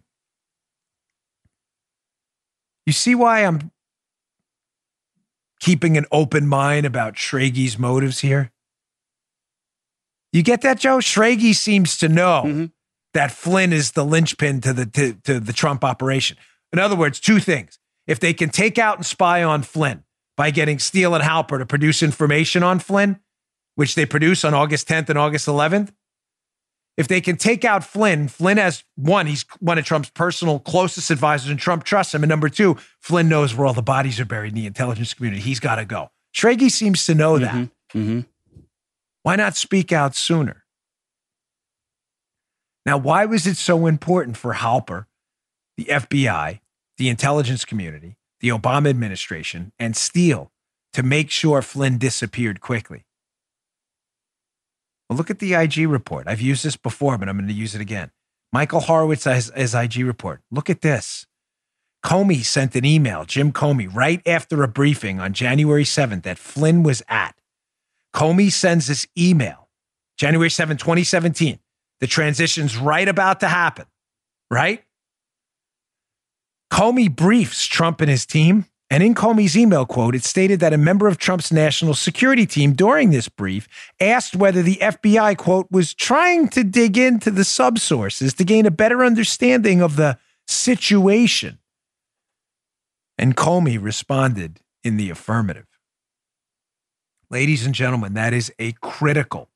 You see why I'm keeping an open mind about Schrage's motives here? You get that, Joe? Schrage seems to know that Flynn is the linchpin to the Trump operation. In other words, two things. If they can take out and spy on Flynn by getting Steele and Halper to produce information on Flynn, which they produce on August 10th and August 11th, if they can take out Flynn, Flynn has, one, he's one of Trump's personal closest advisors and Trump trusts him. And number two, Flynn knows where all the bodies are buried in the intelligence community. He's got to go. Schrage seems to know that. Why not speak out sooner? Now, why was it so important for Halper, the FBI, the intelligence community, the Obama administration, and Steele to make sure Flynn disappeared quickly? Well, look at the IG report. I've used this before, but I'm going to use it again. Michael Horowitz has IG report. Look at this. Comey sent an email, Jim Comey, right after a briefing on January 7th that Flynn was at. Comey sends this email, January 7th, 2017. The transition's right about to happen, right? Comey briefs Trump and his team, and in Comey's email quote, it stated that a member of Trump's national security team during this brief asked whether the FBI, quote, was trying to dig into the subsources to gain a better understanding of the situation. And Comey responded in the affirmative. Ladies and gentlemen, that is a critical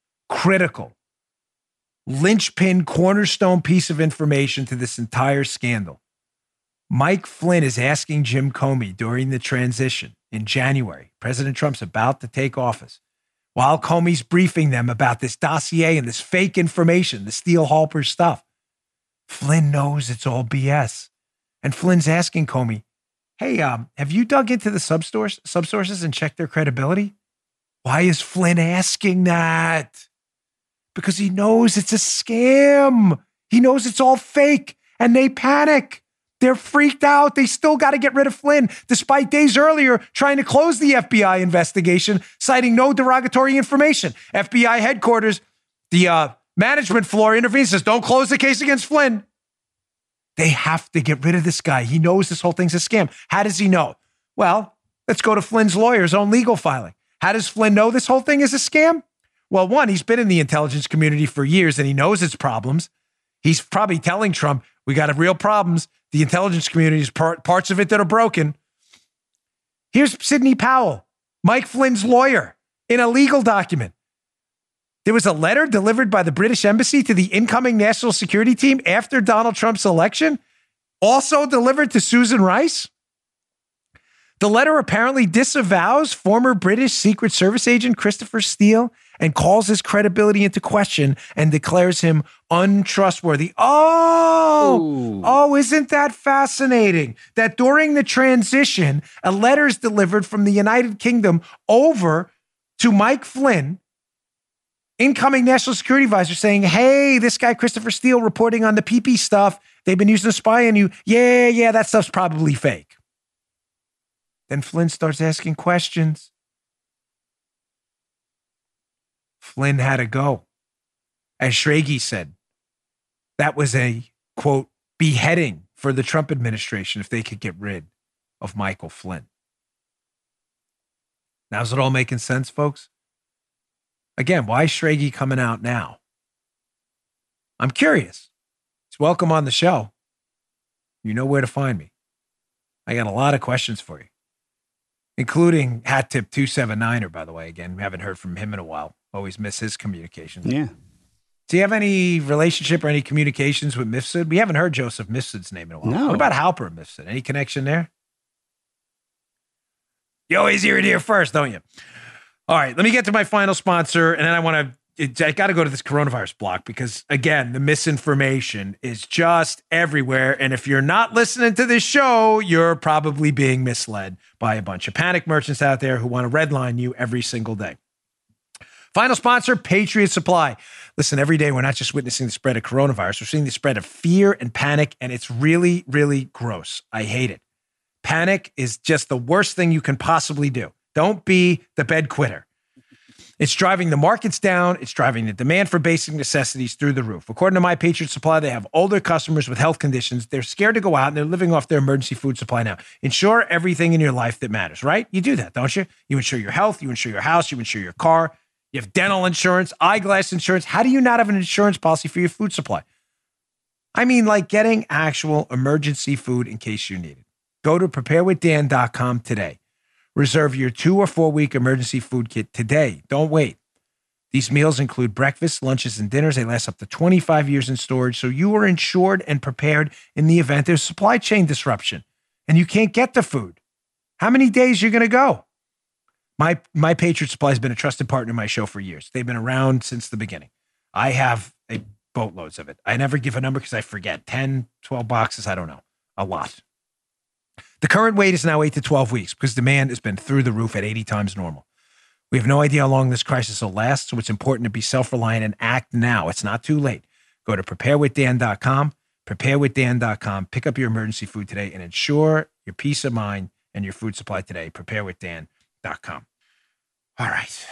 linchpin cornerstone piece of information to this entire scandal. Mike Flynn is asking Jim Comey during the transition in January. President Trump's about to take office. While Comey's briefing them about this dossier and this fake information, the Steele Halper stuff, Flynn knows it's all BS. And Flynn's asking Comey, hey, have you dug into the subsources and checked their credibility? Why is Flynn asking that? Because he knows it's a scam. He knows it's all fake, and they panic. They're freaked out. They still got to get rid of Flynn, despite days earlier trying to close the FBI investigation, citing no derogatory information. FBI headquarters, the management floor intervenes, says, don't close the case against Flynn. They have to get rid of this guy. He knows this whole thing's a scam. How does he know? Well, let's go to Flynn's lawyer's own legal filing. How does Flynn know this whole thing is a scam? Well, one, he's been in the intelligence community for years and he knows its problems. He's probably telling Trump, we got real problems. The intelligence community is parts of it that are broken. Here's Sidney Powell, Mike Flynn's lawyer, in a legal document. There was a letter delivered by the British embassy to the incoming national security team after Donald Trump's election, also delivered to Susan Rice. The letter apparently disavows former British Secret Service agent Christopher Steele and calls his credibility into question and declares him untrustworthy. Oh, isn't that fascinating? That during the transition, a letter is delivered from the United Kingdom over to Mike Flynn, incoming national security advisor, saying, hey, this guy, Christopher Steele, reporting on the PP stuff. They've been using to spy on you. Yeah, that stuff's probably fake. Then Flynn starts asking questions. Flynn had to go. As Schrage said, that was a, quote, beheading for the Trump administration if they could get rid of Michael Flynn. Now, is it all making sense, folks? Again, why is Schrage coming out now? I'm curious. He's welcome on the show. You know where to find me. I got a lot of questions for you, including Hat Tip 279er, by the way. Again, we haven't heard from him in a while. Always miss his communications. Yeah. Do you have any relationship or any communications with Mifsud? We haven't heard Joseph Mifsud's name in a while. No. What about Halper Mifsud? Any connection there? You always hear it here first, don't you? All right, let me get to my final sponsor, and then I got to go to this coronavirus block because, again, the misinformation is just everywhere. And if you're not listening to this show, you're probably being misled by a bunch of panic merchants out there who want to redline you every single day. Final sponsor, Patriot Supply. Listen, every day we're not just witnessing the spread of coronavirus, we're seeing the spread of fear and panic, and it's really, really gross. I hate it. Panic is just the worst thing you can possibly do. Don't be the bed quitter. It's driving the markets down. It's driving the demand for basic necessities through the roof. According to My Patriot Supply, they have older customers with health conditions. They're scared to go out, and they're living off their emergency food supply now. Insure everything in your life that matters, right? You do that, don't you? You insure your health. You insure your house. You insure your car. You have dental insurance, eyeglass insurance. How do you not have an insurance policy for your food supply? I mean, like getting actual emergency food in case you need it. Go to preparewithdan.com today. Reserve your 2 or 4 week emergency food kit today. Don't wait. These meals include breakfast, lunches, and dinners. They last up to 25 years in storage, so you are insured and prepared in the event there's supply chain disruption and you can't get the food. How many days are you going to go? My Patriot Supply has been a trusted partner in my show for years. They've been around since the beginning. I have boatloads of it. I never give a number because I forget. 10, 12 boxes, I don't know. A lot. The current wait is now 8 to 12 weeks because demand has been through the roof at 80 times normal. We have no idea how long this crisis will last, so it's important to be self-reliant and act now. It's not too late. Go to preparewithdan.com, preparewithdan.com. Pick up your emergency food today and ensure your peace of mind and your food supply today. Preparewithdan.com. All right.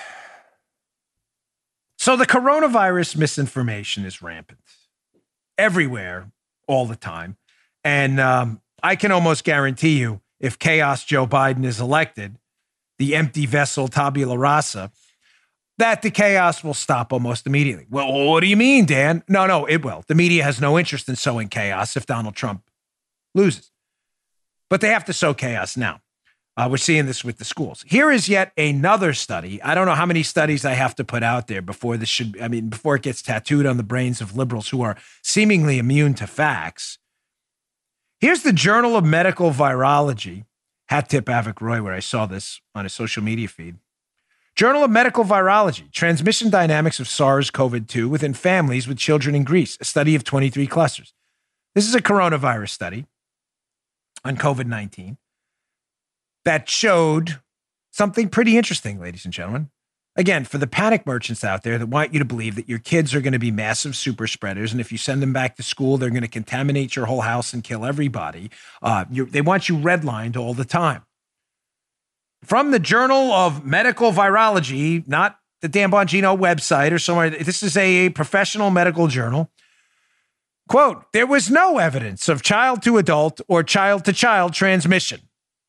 So the coronavirus misinformation is rampant everywhere, all the time. And I can almost guarantee you, if Chaos Joe Biden is elected, the empty vessel tabula rasa, that the chaos will stop almost immediately. Well, what do you mean, Dan? No, it will. The media has no interest in sowing chaos if Donald Trump loses. But they have to sow chaos now. We're seeing this with the schools. Here is yet another study. I don't know how many studies I have to put out there before it gets tattooed on the brains of liberals who are seemingly immune to facts. Here's the Journal of Medical Virology. Hat tip Avik Roy, where I saw this on his social media feed. Journal of Medical Virology, Transmission Dynamics of SARS-CoV-2 within families with children in Greece, a study of 23 clusters. This is a coronavirus study on COVID-19 that showed something pretty interesting, ladies and gentlemen. Again, for the panic merchants out there that want you to believe that your kids are going to be massive super spreaders, and if you send them back to school, they're going to contaminate your whole house and kill everybody. They want you redlined all the time. From the Journal of Medical Virology, not the Dan Bongino website or somewhere, this is a professional medical journal. Quote, there was no evidence of child to adult or child to child transmission.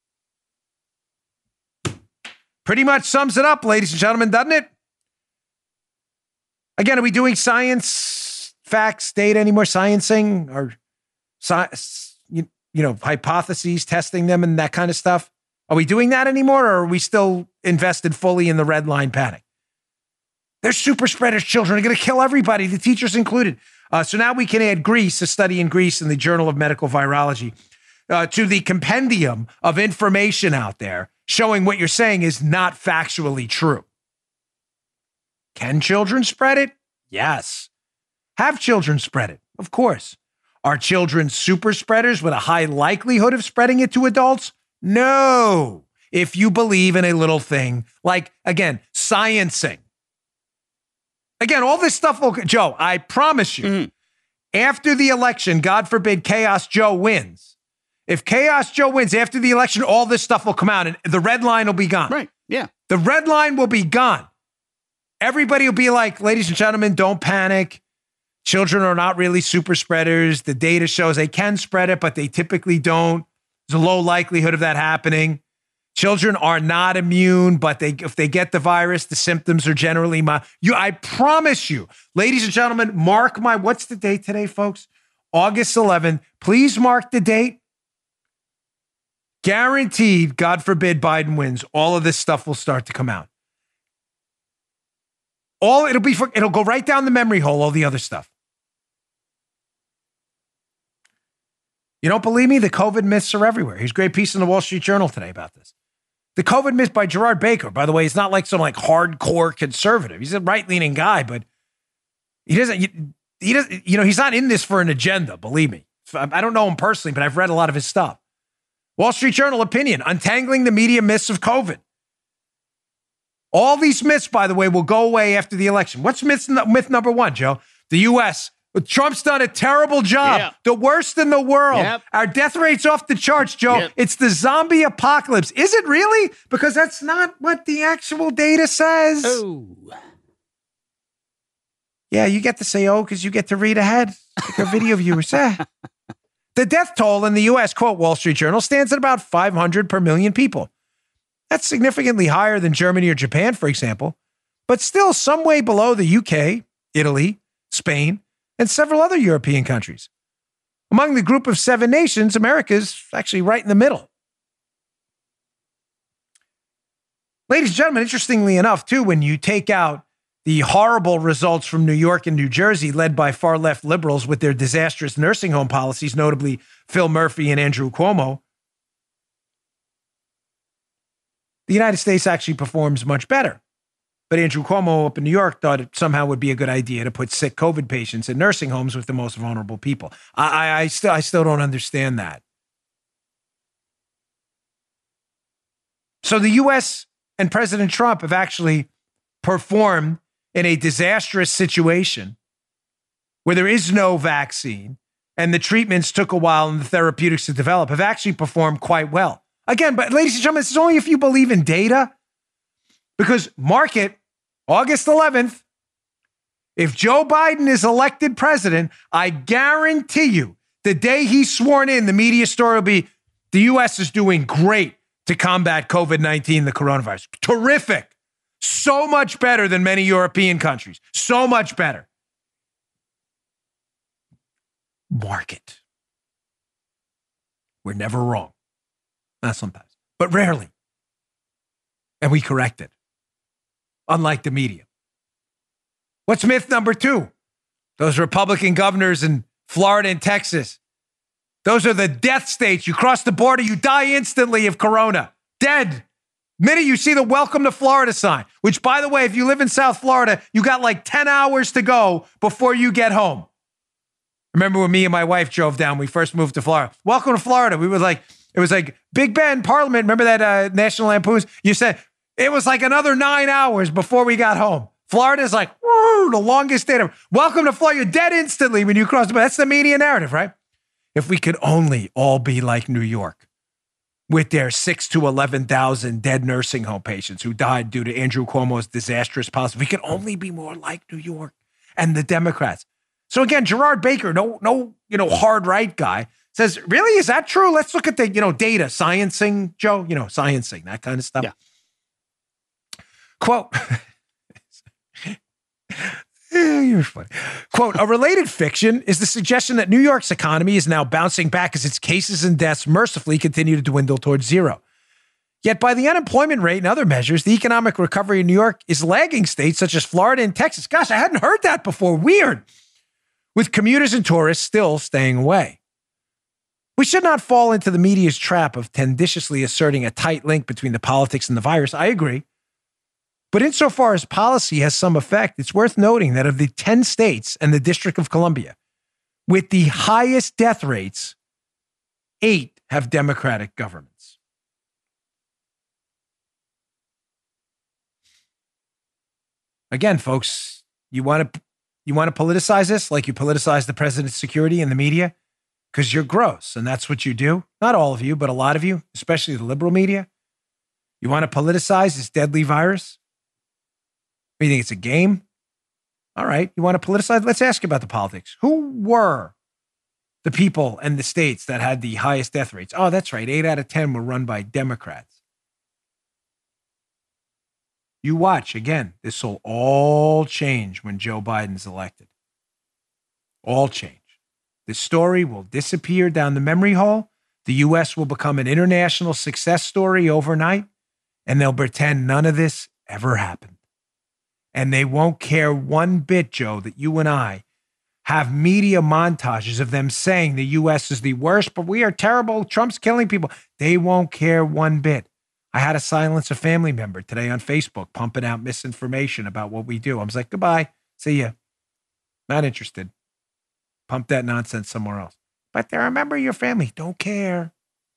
Pretty much sums it up, ladies and gentlemen, doesn't it? Again, are we doing science, facts, data anymore? Sciencing or hypotheses, testing them and that kind of stuff? Are we doing that anymore, or are we still invested fully in the red line panic? They're super spreaders. Children are going to kill everybody, the teachers included. So now we can add Greece, a study in Greece in the Journal of Medical Virology, to the compendium of information out there showing what you're saying is not factually true. Can children spread it? Yes. Have children spread it? Of course. Are children super spreaders with a high likelihood of spreading it to adults? No. If you believe in a little thing like, again, sciencing. Again, all this stuff will, Joe, I promise you, after the election, God forbid Chaos Joe wins. If Chaos Joe wins after the election, all this stuff will come out and the red line will be gone. Right. Yeah. The red line will be gone. Everybody will be like, ladies and gentlemen, don't panic. Children are not really super spreaders. The data shows they can spread it, but they typically don't. There's a low likelihood of that happening. Children are not immune, but if they get the virus, the symptoms are generally mild. I promise you, ladies and gentlemen, mark what's the date today, folks? August 11th. Please mark the date. Guaranteed, God forbid Biden wins, all of this stuff will start to come out. It'll go right down the memory hole, all the other stuff. You don't believe me? The COVID myths are everywhere. Here's a great piece in the Wall Street Journal today about this. The COVID myth by Gerard Baker. By the way, he's not like some hardcore conservative. He's a right-leaning guy, but he doesn't, he's not in this for an agenda, believe me. I don't know him personally, but I've read a lot of his stuff. Wall Street Journal opinion, untangling the media myths of COVID. All these myths, by the way, will go away after the election. What's myth number one, Joe? The U.S. Trump's done a terrible job. Yep. The worst in the world. Yep. Our death rate's off the charts, Joe. Yep. It's the zombie apocalypse. Is it really? Because that's not what the actual data says. Oh. Yeah, you get to say, because you get to read ahead. Like our video viewers say. The death toll in the U.S., quote Wall Street Journal, stands at about 500 per million people. That's significantly higher than Germany or Japan, for example, but still some way below the UK, Italy, Spain, and several other European countries. Among the group of 7 nations, America's actually right in the middle. Ladies and gentlemen, interestingly enough, too, when you take out the horrible results from New York and New Jersey, led by far-left liberals with their disastrous nursing home policies, notably Phil Murphy and Andrew Cuomo, the United States actually performs much better. But Andrew Cuomo up in New York thought it somehow would be a good idea to put sick COVID patients in nursing homes with the most vulnerable people. I still don't understand that. So the U.S. and President Trump have actually performed in a disastrous situation where there is no vaccine and the treatments took a while and the therapeutics to develop, have actually performed quite well. Again, but ladies and gentlemen, this is only if you believe in data. Because mark it, August 11th, if Joe Biden is elected president, I guarantee you, the day he's sworn in, the media story will be, the U.S. is doing great to combat COVID-19, the coronavirus. Terrific. So much better than many European countries. So much better. Mark it. We're never wrong. Not sometimes, but rarely. And we correct it. Unlike the media. What's myth number 2? Those Republican governors in Florida and Texas. Those are the death states. You cross the border, you die instantly of corona. Dead. Minute you see the welcome to Florida sign, which, by the way, if you live in South Florida, you got like 10 hours to go before you get home. Remember when me and my wife drove down, we first moved to Florida. Welcome to Florida. We were like, it was like Big Ben, Parliament. Remember that National Lampoons? You said it was like another 9 hours before we got home. Florida's like, woo, the longest state ever. Welcome to Florida. You're dead instantly when you cross the border. That's the media narrative, right? If we could only all be like New York with their 6,000 to 11,000 dead nursing home patients who died due to Andrew Cuomo's disastrous policy. We could only be more like New York and the Democrats. So again, Gerard Baker, no, hard right guy, says, really, is that true? Let's look at the, data, sciencing, Joe, sciencing, that kind of stuff. Yeah. Quote, you're funny. Quote, a related fiction is the suggestion that New York's economy is now bouncing back as its cases and deaths mercifully continue to dwindle towards zero. Yet by the unemployment rate and other measures, the economic recovery in New York is lagging states such as Florida and Texas. Gosh, I hadn't heard that before. Weird. With commuters and tourists still staying away. We should not fall into the media's trap of tendentiously asserting a tight link between the politics and the virus. I agree. But insofar as policy has some effect, it's worth noting that of the 10 states and the District of Columbia with the highest death rates, 8 have Democratic governments. Again, folks, you want to politicize this like you politicize the president's security and the media? Because you're gross, and that's what you do. Not all of you, but a lot of you, especially the liberal media. You want to politicize this deadly virus? What, you think it's a game? All right, you want to politicize? Let's ask you about the politics. Who were the people and the states that had the highest death rates? Oh, that's right. 8 out of 10 were run by Democrats. You watch, again, this will all change when Joe Biden's elected. All change. The story will disappear down the memory hole. The U.S. will become an international success story overnight, and they'll pretend none of this ever happened. And they won't care one bit, Joe, that you and I have media montages of them saying the U.S. is the worst, but we are terrible. Trump's killing people. They won't care one bit. I had to silence a family member today on Facebook, pumping out misinformation about what we do. I was like, goodbye. See ya. Not interested. Pump that nonsense somewhere else. But they're a member of your family. Don't care.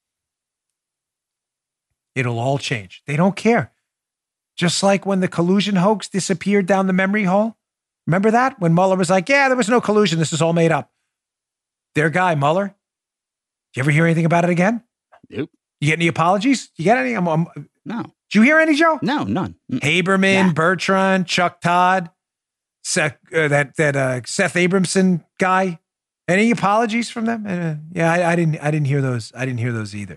It'll all change. They don't care. Just like when the collusion hoax disappeared down the memory hole. Remember that? When Mueller was like, yeah, there was no collusion. This is all made up. Their guy, Mueller. Did you ever hear anything about it again? Nope. You get any apologies? You get any? No. Did you hear any, Joe? No, none. Haberman, Bertrand, Chuck Todd, Seth Abramson guy. Any apologies from them? I didn't hear those. I didn't hear those either.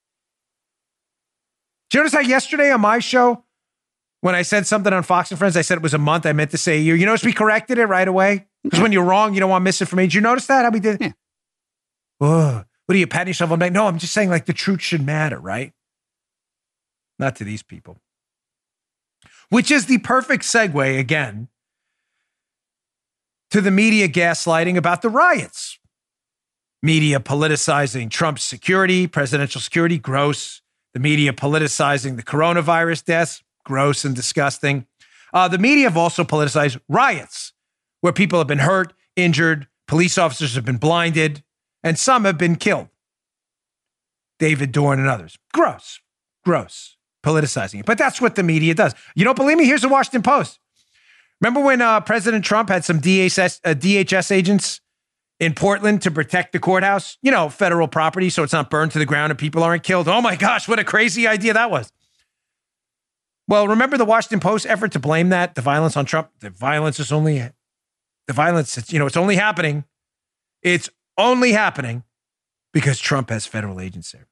Did you notice how yesterday on my show, when I said something on Fox and Friends, I said it was a month. I meant to say a year. You notice we corrected it right away? Because when you're wrong, you don't want misinformation. Did you notice that? How we did? Yeah. Whoa. What are you, patting yourself on the back? No, I'm just saying like the truth should matter, right? Not to these people. Which is the perfect segue, again, to the media gaslighting about the riots. Media politicizing Trump's security, presidential security, gross. The media politicizing the coronavirus deaths, gross and disgusting. The media have also politicized riots, where people have been hurt, injured, police officers have been blinded, and some have been killed. David Dorn and others. Gross. Politicizing it. But that's what the media does. You don't believe me? Here's the Washington Post. Remember when President Trump had some DHS agents in Portland to protect the courthouse? You know, federal property, so it's not burned to the ground and people aren't killed. Oh my gosh, what a crazy idea that was. Well, remember the Washington Post effort to blame that, the violence on Trump? It's only happening. It's only happening because Trump has federal agents there.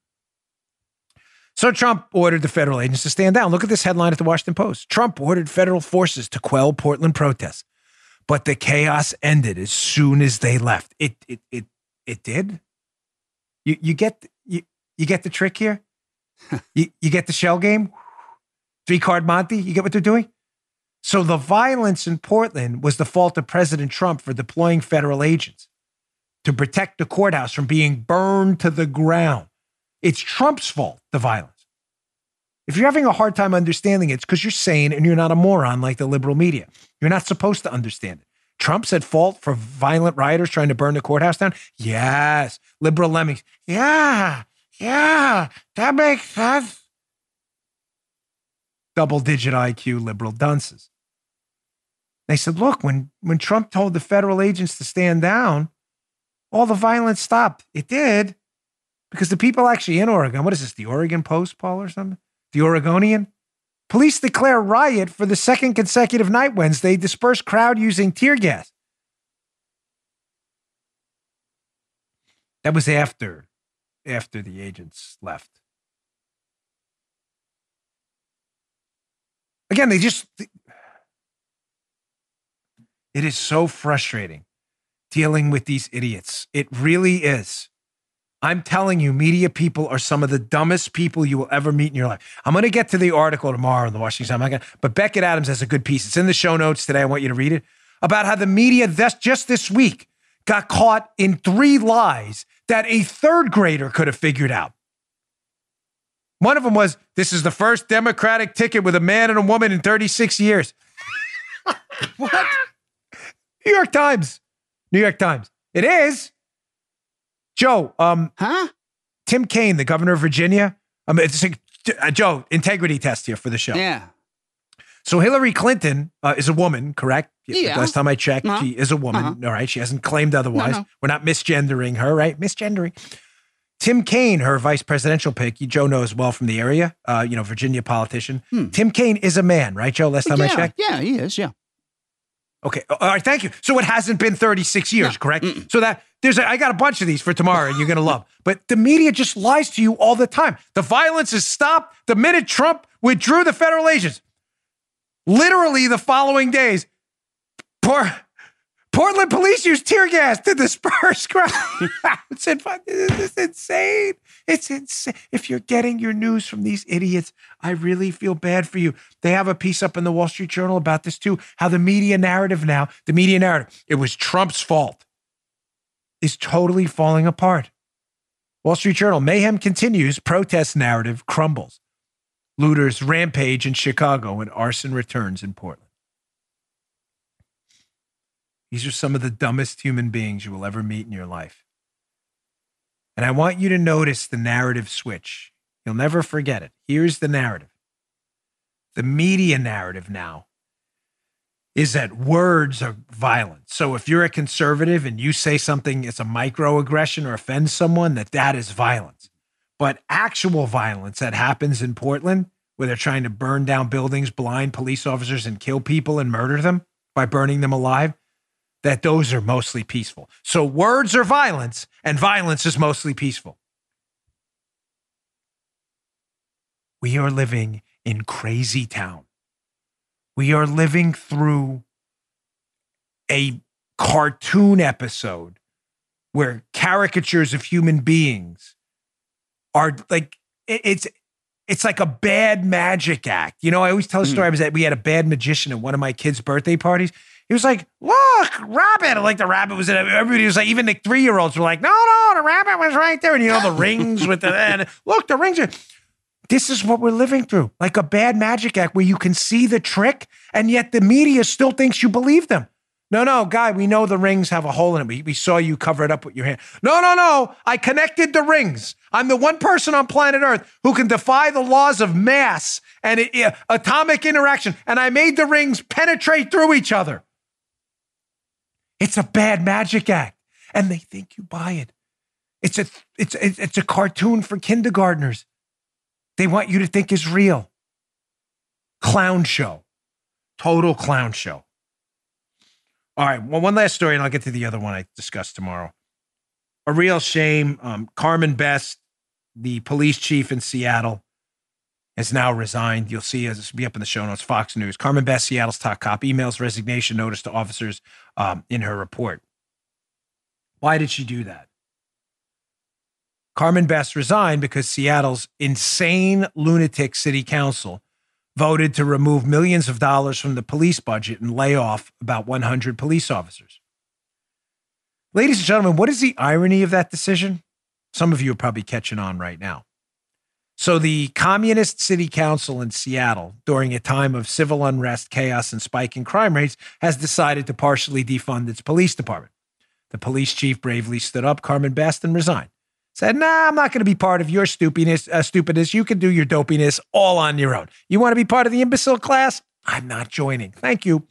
So Trump ordered the federal agents to stand down. Look at this headline at the Washington Post. Trump ordered federal forces to quell Portland protests, but the chaos ended as soon as they left. It did. You get the trick here. you get the shell game. 3-card Monty. You get what they're doing. So the violence in Portland was the fault of President Trump for deploying federal agents to protect the courthouse from being burned to the ground. It's Trump's fault, the violence. If you're having a hard time understanding it, it's because you're sane and you're not a moron like the liberal media. You're not supposed to understand it. Trump's at fault for violent rioters trying to burn the courthouse down? Yes. Liberal lemmings. Yeah, that makes sense. Double-digit IQ liberal dunces. They said, look, when Trump told the federal agents to stand down, all the violence stopped. It did. Because the people actually in Oregon, what is this, the Oregon Post, Paul, or something? The Oregonian? Police declare riot for the second consecutive night Wednesday, disperse crowd using tear gas. That was after the agents left. Again, it is so frustrating dealing with these idiots. It really is. I'm telling you, media people are some of the dumbest people you will ever meet in your life. I'm going to get to the article tomorrow in the Washington Times, but Beckett Adams has a good piece. It's in the show notes today. I want you to read it about how the media just this week got caught in 3 lies that a 3rd grader could have figured out. One of them was, this is the first Democratic ticket with a man and a woman in 36 years. What? New York Times. New York Times. It is. Joe, Tim Kaine, the governor of Virginia. Joe, integrity test here for the show. Yeah. So Hillary Clinton is a woman, correct? Yeah. Last time I checked, she is a woman. All right. She hasn't claimed otherwise. No. We're not misgendering her, right? Misgendering. Tim Kaine, her vice presidential pick, Joe knows well from the area, Virginia politician. Tim Kaine is a man, right, Joe? Last time I checked? Yeah, he is, yeah. Okay. All right. Thank you. So it hasn't been 36 years, correct? So that I got a bunch of these for tomorrow and you're going to love. But the media just lies to you all the time. The violence has stopped the minute Trump withdrew the federal agents. Literally the following days, Portland police used tear gas to disperse crowds. It's insane. It's insane. If you're getting your news from these idiots, I really feel bad for you. They have a piece up in the Wall Street Journal about this too, how the media narrative, it was Trump's fault, is totally falling apart. Wall Street Journal, mayhem continues, protest narrative crumbles. Looters rampage in Chicago and arson returns in Portland. These are some of the dumbest human beings you will ever meet in your life. And I want you to notice the narrative switch. You'll never forget it. Here's the narrative. The media narrative now is that words are violent. So if you're a conservative and you say something, it's a microaggression or offends someone, that is violence. But actual violence that happens in Portland, where they're trying to burn down buildings, blind police officers, and kill people and murder them by burning them alive, that those are mostly peaceful. So words are violence, and violence is mostly peaceful. We are living in crazy town. We are living through a cartoon episode where caricatures of human beings are like, it's like a bad magic act. I always tell a story. We had a bad magician at one of my kids' birthday parties. He was like, look, rabbit. Like the rabbit was in it. Everybody was like, even the 3-year-olds were like, no, the rabbit was right there. And the rings with and look, the rings are. This is what we're living through. Like a bad magic act where you can see the trick and yet the media still thinks you believe them. No, guy, we know the rings have a hole in it. We saw you cover it up with your hand. No. I connected the rings. I'm the one person on planet Earth who can defy the laws of mass and atomic interaction. And I made the rings penetrate through each other. It's a bad magic act. And they think you buy it. It's a cartoon for kindergartners. They want you to think is real. Clown show. Total clown show. All right, well, one last story, and I'll get to the other one I discussed tomorrow. A real shame. Carmen Best, the police chief in Seattle, has now resigned. You'll see as it'll be up in the show notes, Fox News. Carmen Best, Seattle's top cop, emails resignation notice to officers in her report. Why did she do that? Carmen Best resigned because Seattle's insane lunatic city council voted to remove millions of dollars from the police budget and lay off about 100 police officers. Ladies and gentlemen, what is the irony of that decision? Some of you are probably catching on right now. So the communist city council in Seattle, during a time of civil unrest, chaos, and spiking crime rates, has decided to partially defund its police department. The police chief bravely stood up, Carmen Best, and resigned. Said, nah, I'm not going to be part of your stupidness. You can do your dopiness all on your own. You want to be part of the imbecile class? I'm not joining. Thank you.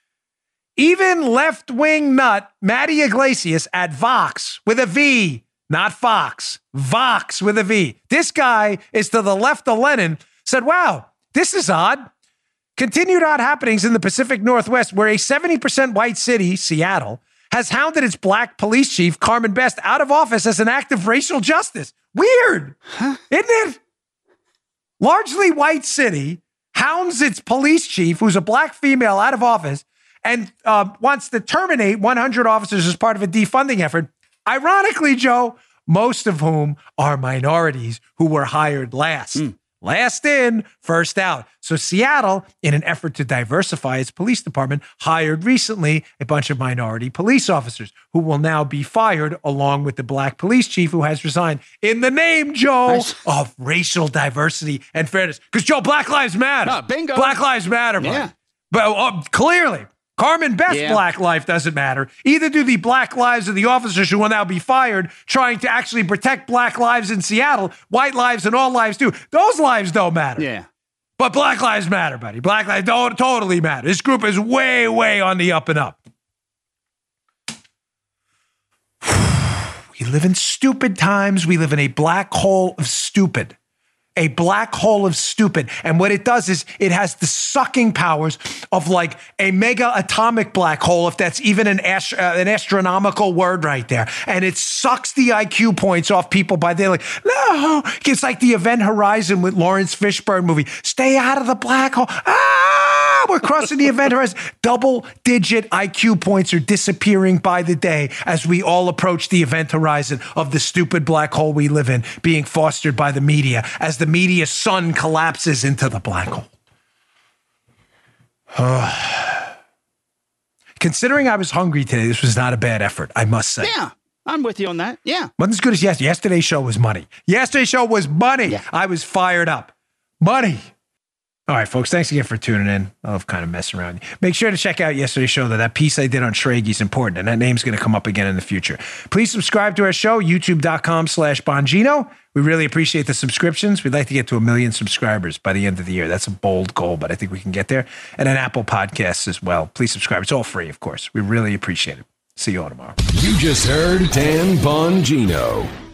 Even left-wing nut Matty Iglesias at Vox with a V, not Fox, Vox with a V. This guy is to the left of Lenin, said, wow, this is odd. Continued odd happenings in the Pacific Northwest, where a 70% white city, Seattle, has hounded its black police chief, Carmen Best, out of office as an act of racial justice. Weird, isn't it? Largely white city hounds its police chief, who's a black female, out of office and wants to terminate 100 officers as part of a defunding effort. Ironically, Joe, most of whom are minorities who were hired last. Last in, first out. So Seattle, in an effort to diversify its police department, hired recently a bunch of minority police officers who will now be fired along with the black police chief who has resigned in the name, Joe, of racial diversity and fairness. Because, Joe, Black Lives Matter. Bingo. Black Lives Matter, buddy. Yeah. But clearly, Carmen Beth's black life doesn't matter. Either do the black lives of the officers who will now be fired trying to actually protect black lives in Seattle, white lives and all lives do. Those lives don't matter. Yeah. But black lives matter, buddy. Black lives don't totally matter. This group is way, way on the up and up. We live in stupid times. We live in a black hole of stupid. A black hole of stupid. And what it does is it has the sucking powers of like a mega atomic black hole, if that's even an astronomical word right there. And it sucks the IQ points off people by they're like, no, it's like the Event Horizon with Lawrence Fishburne movie. Stay out of the black hole. We're crossing the Event Horizon. Double-digit IQ points are disappearing by the day as we all approach the Event Horizon of the stupid black hole we live in, being fostered by the media as the media sun collapses into the black hole. Considering I was hungry today, this was not a bad effort, I must say. Yeah, I'm with you on that. Yeah. Wasn't as good as yesterday. Yesterday's show was money. Yesterday's show was money. Yeah. I was fired up. Money. All right, folks, thanks again for tuning in. I love kind of messing around. Make sure to check out yesterday's show, though. That piece I did on Schrage is important, and that name's going to come up again in the future. Please subscribe to our show, youtube.com/Bongino. We really appreciate the subscriptions. We'd like to get to 1 million subscribers by the end of the year. That's a bold goal, but I think we can get there. And on Apple Podcasts as well. Please subscribe. It's all free, of course. We really appreciate it. See you all tomorrow. You just heard Dan Bongino.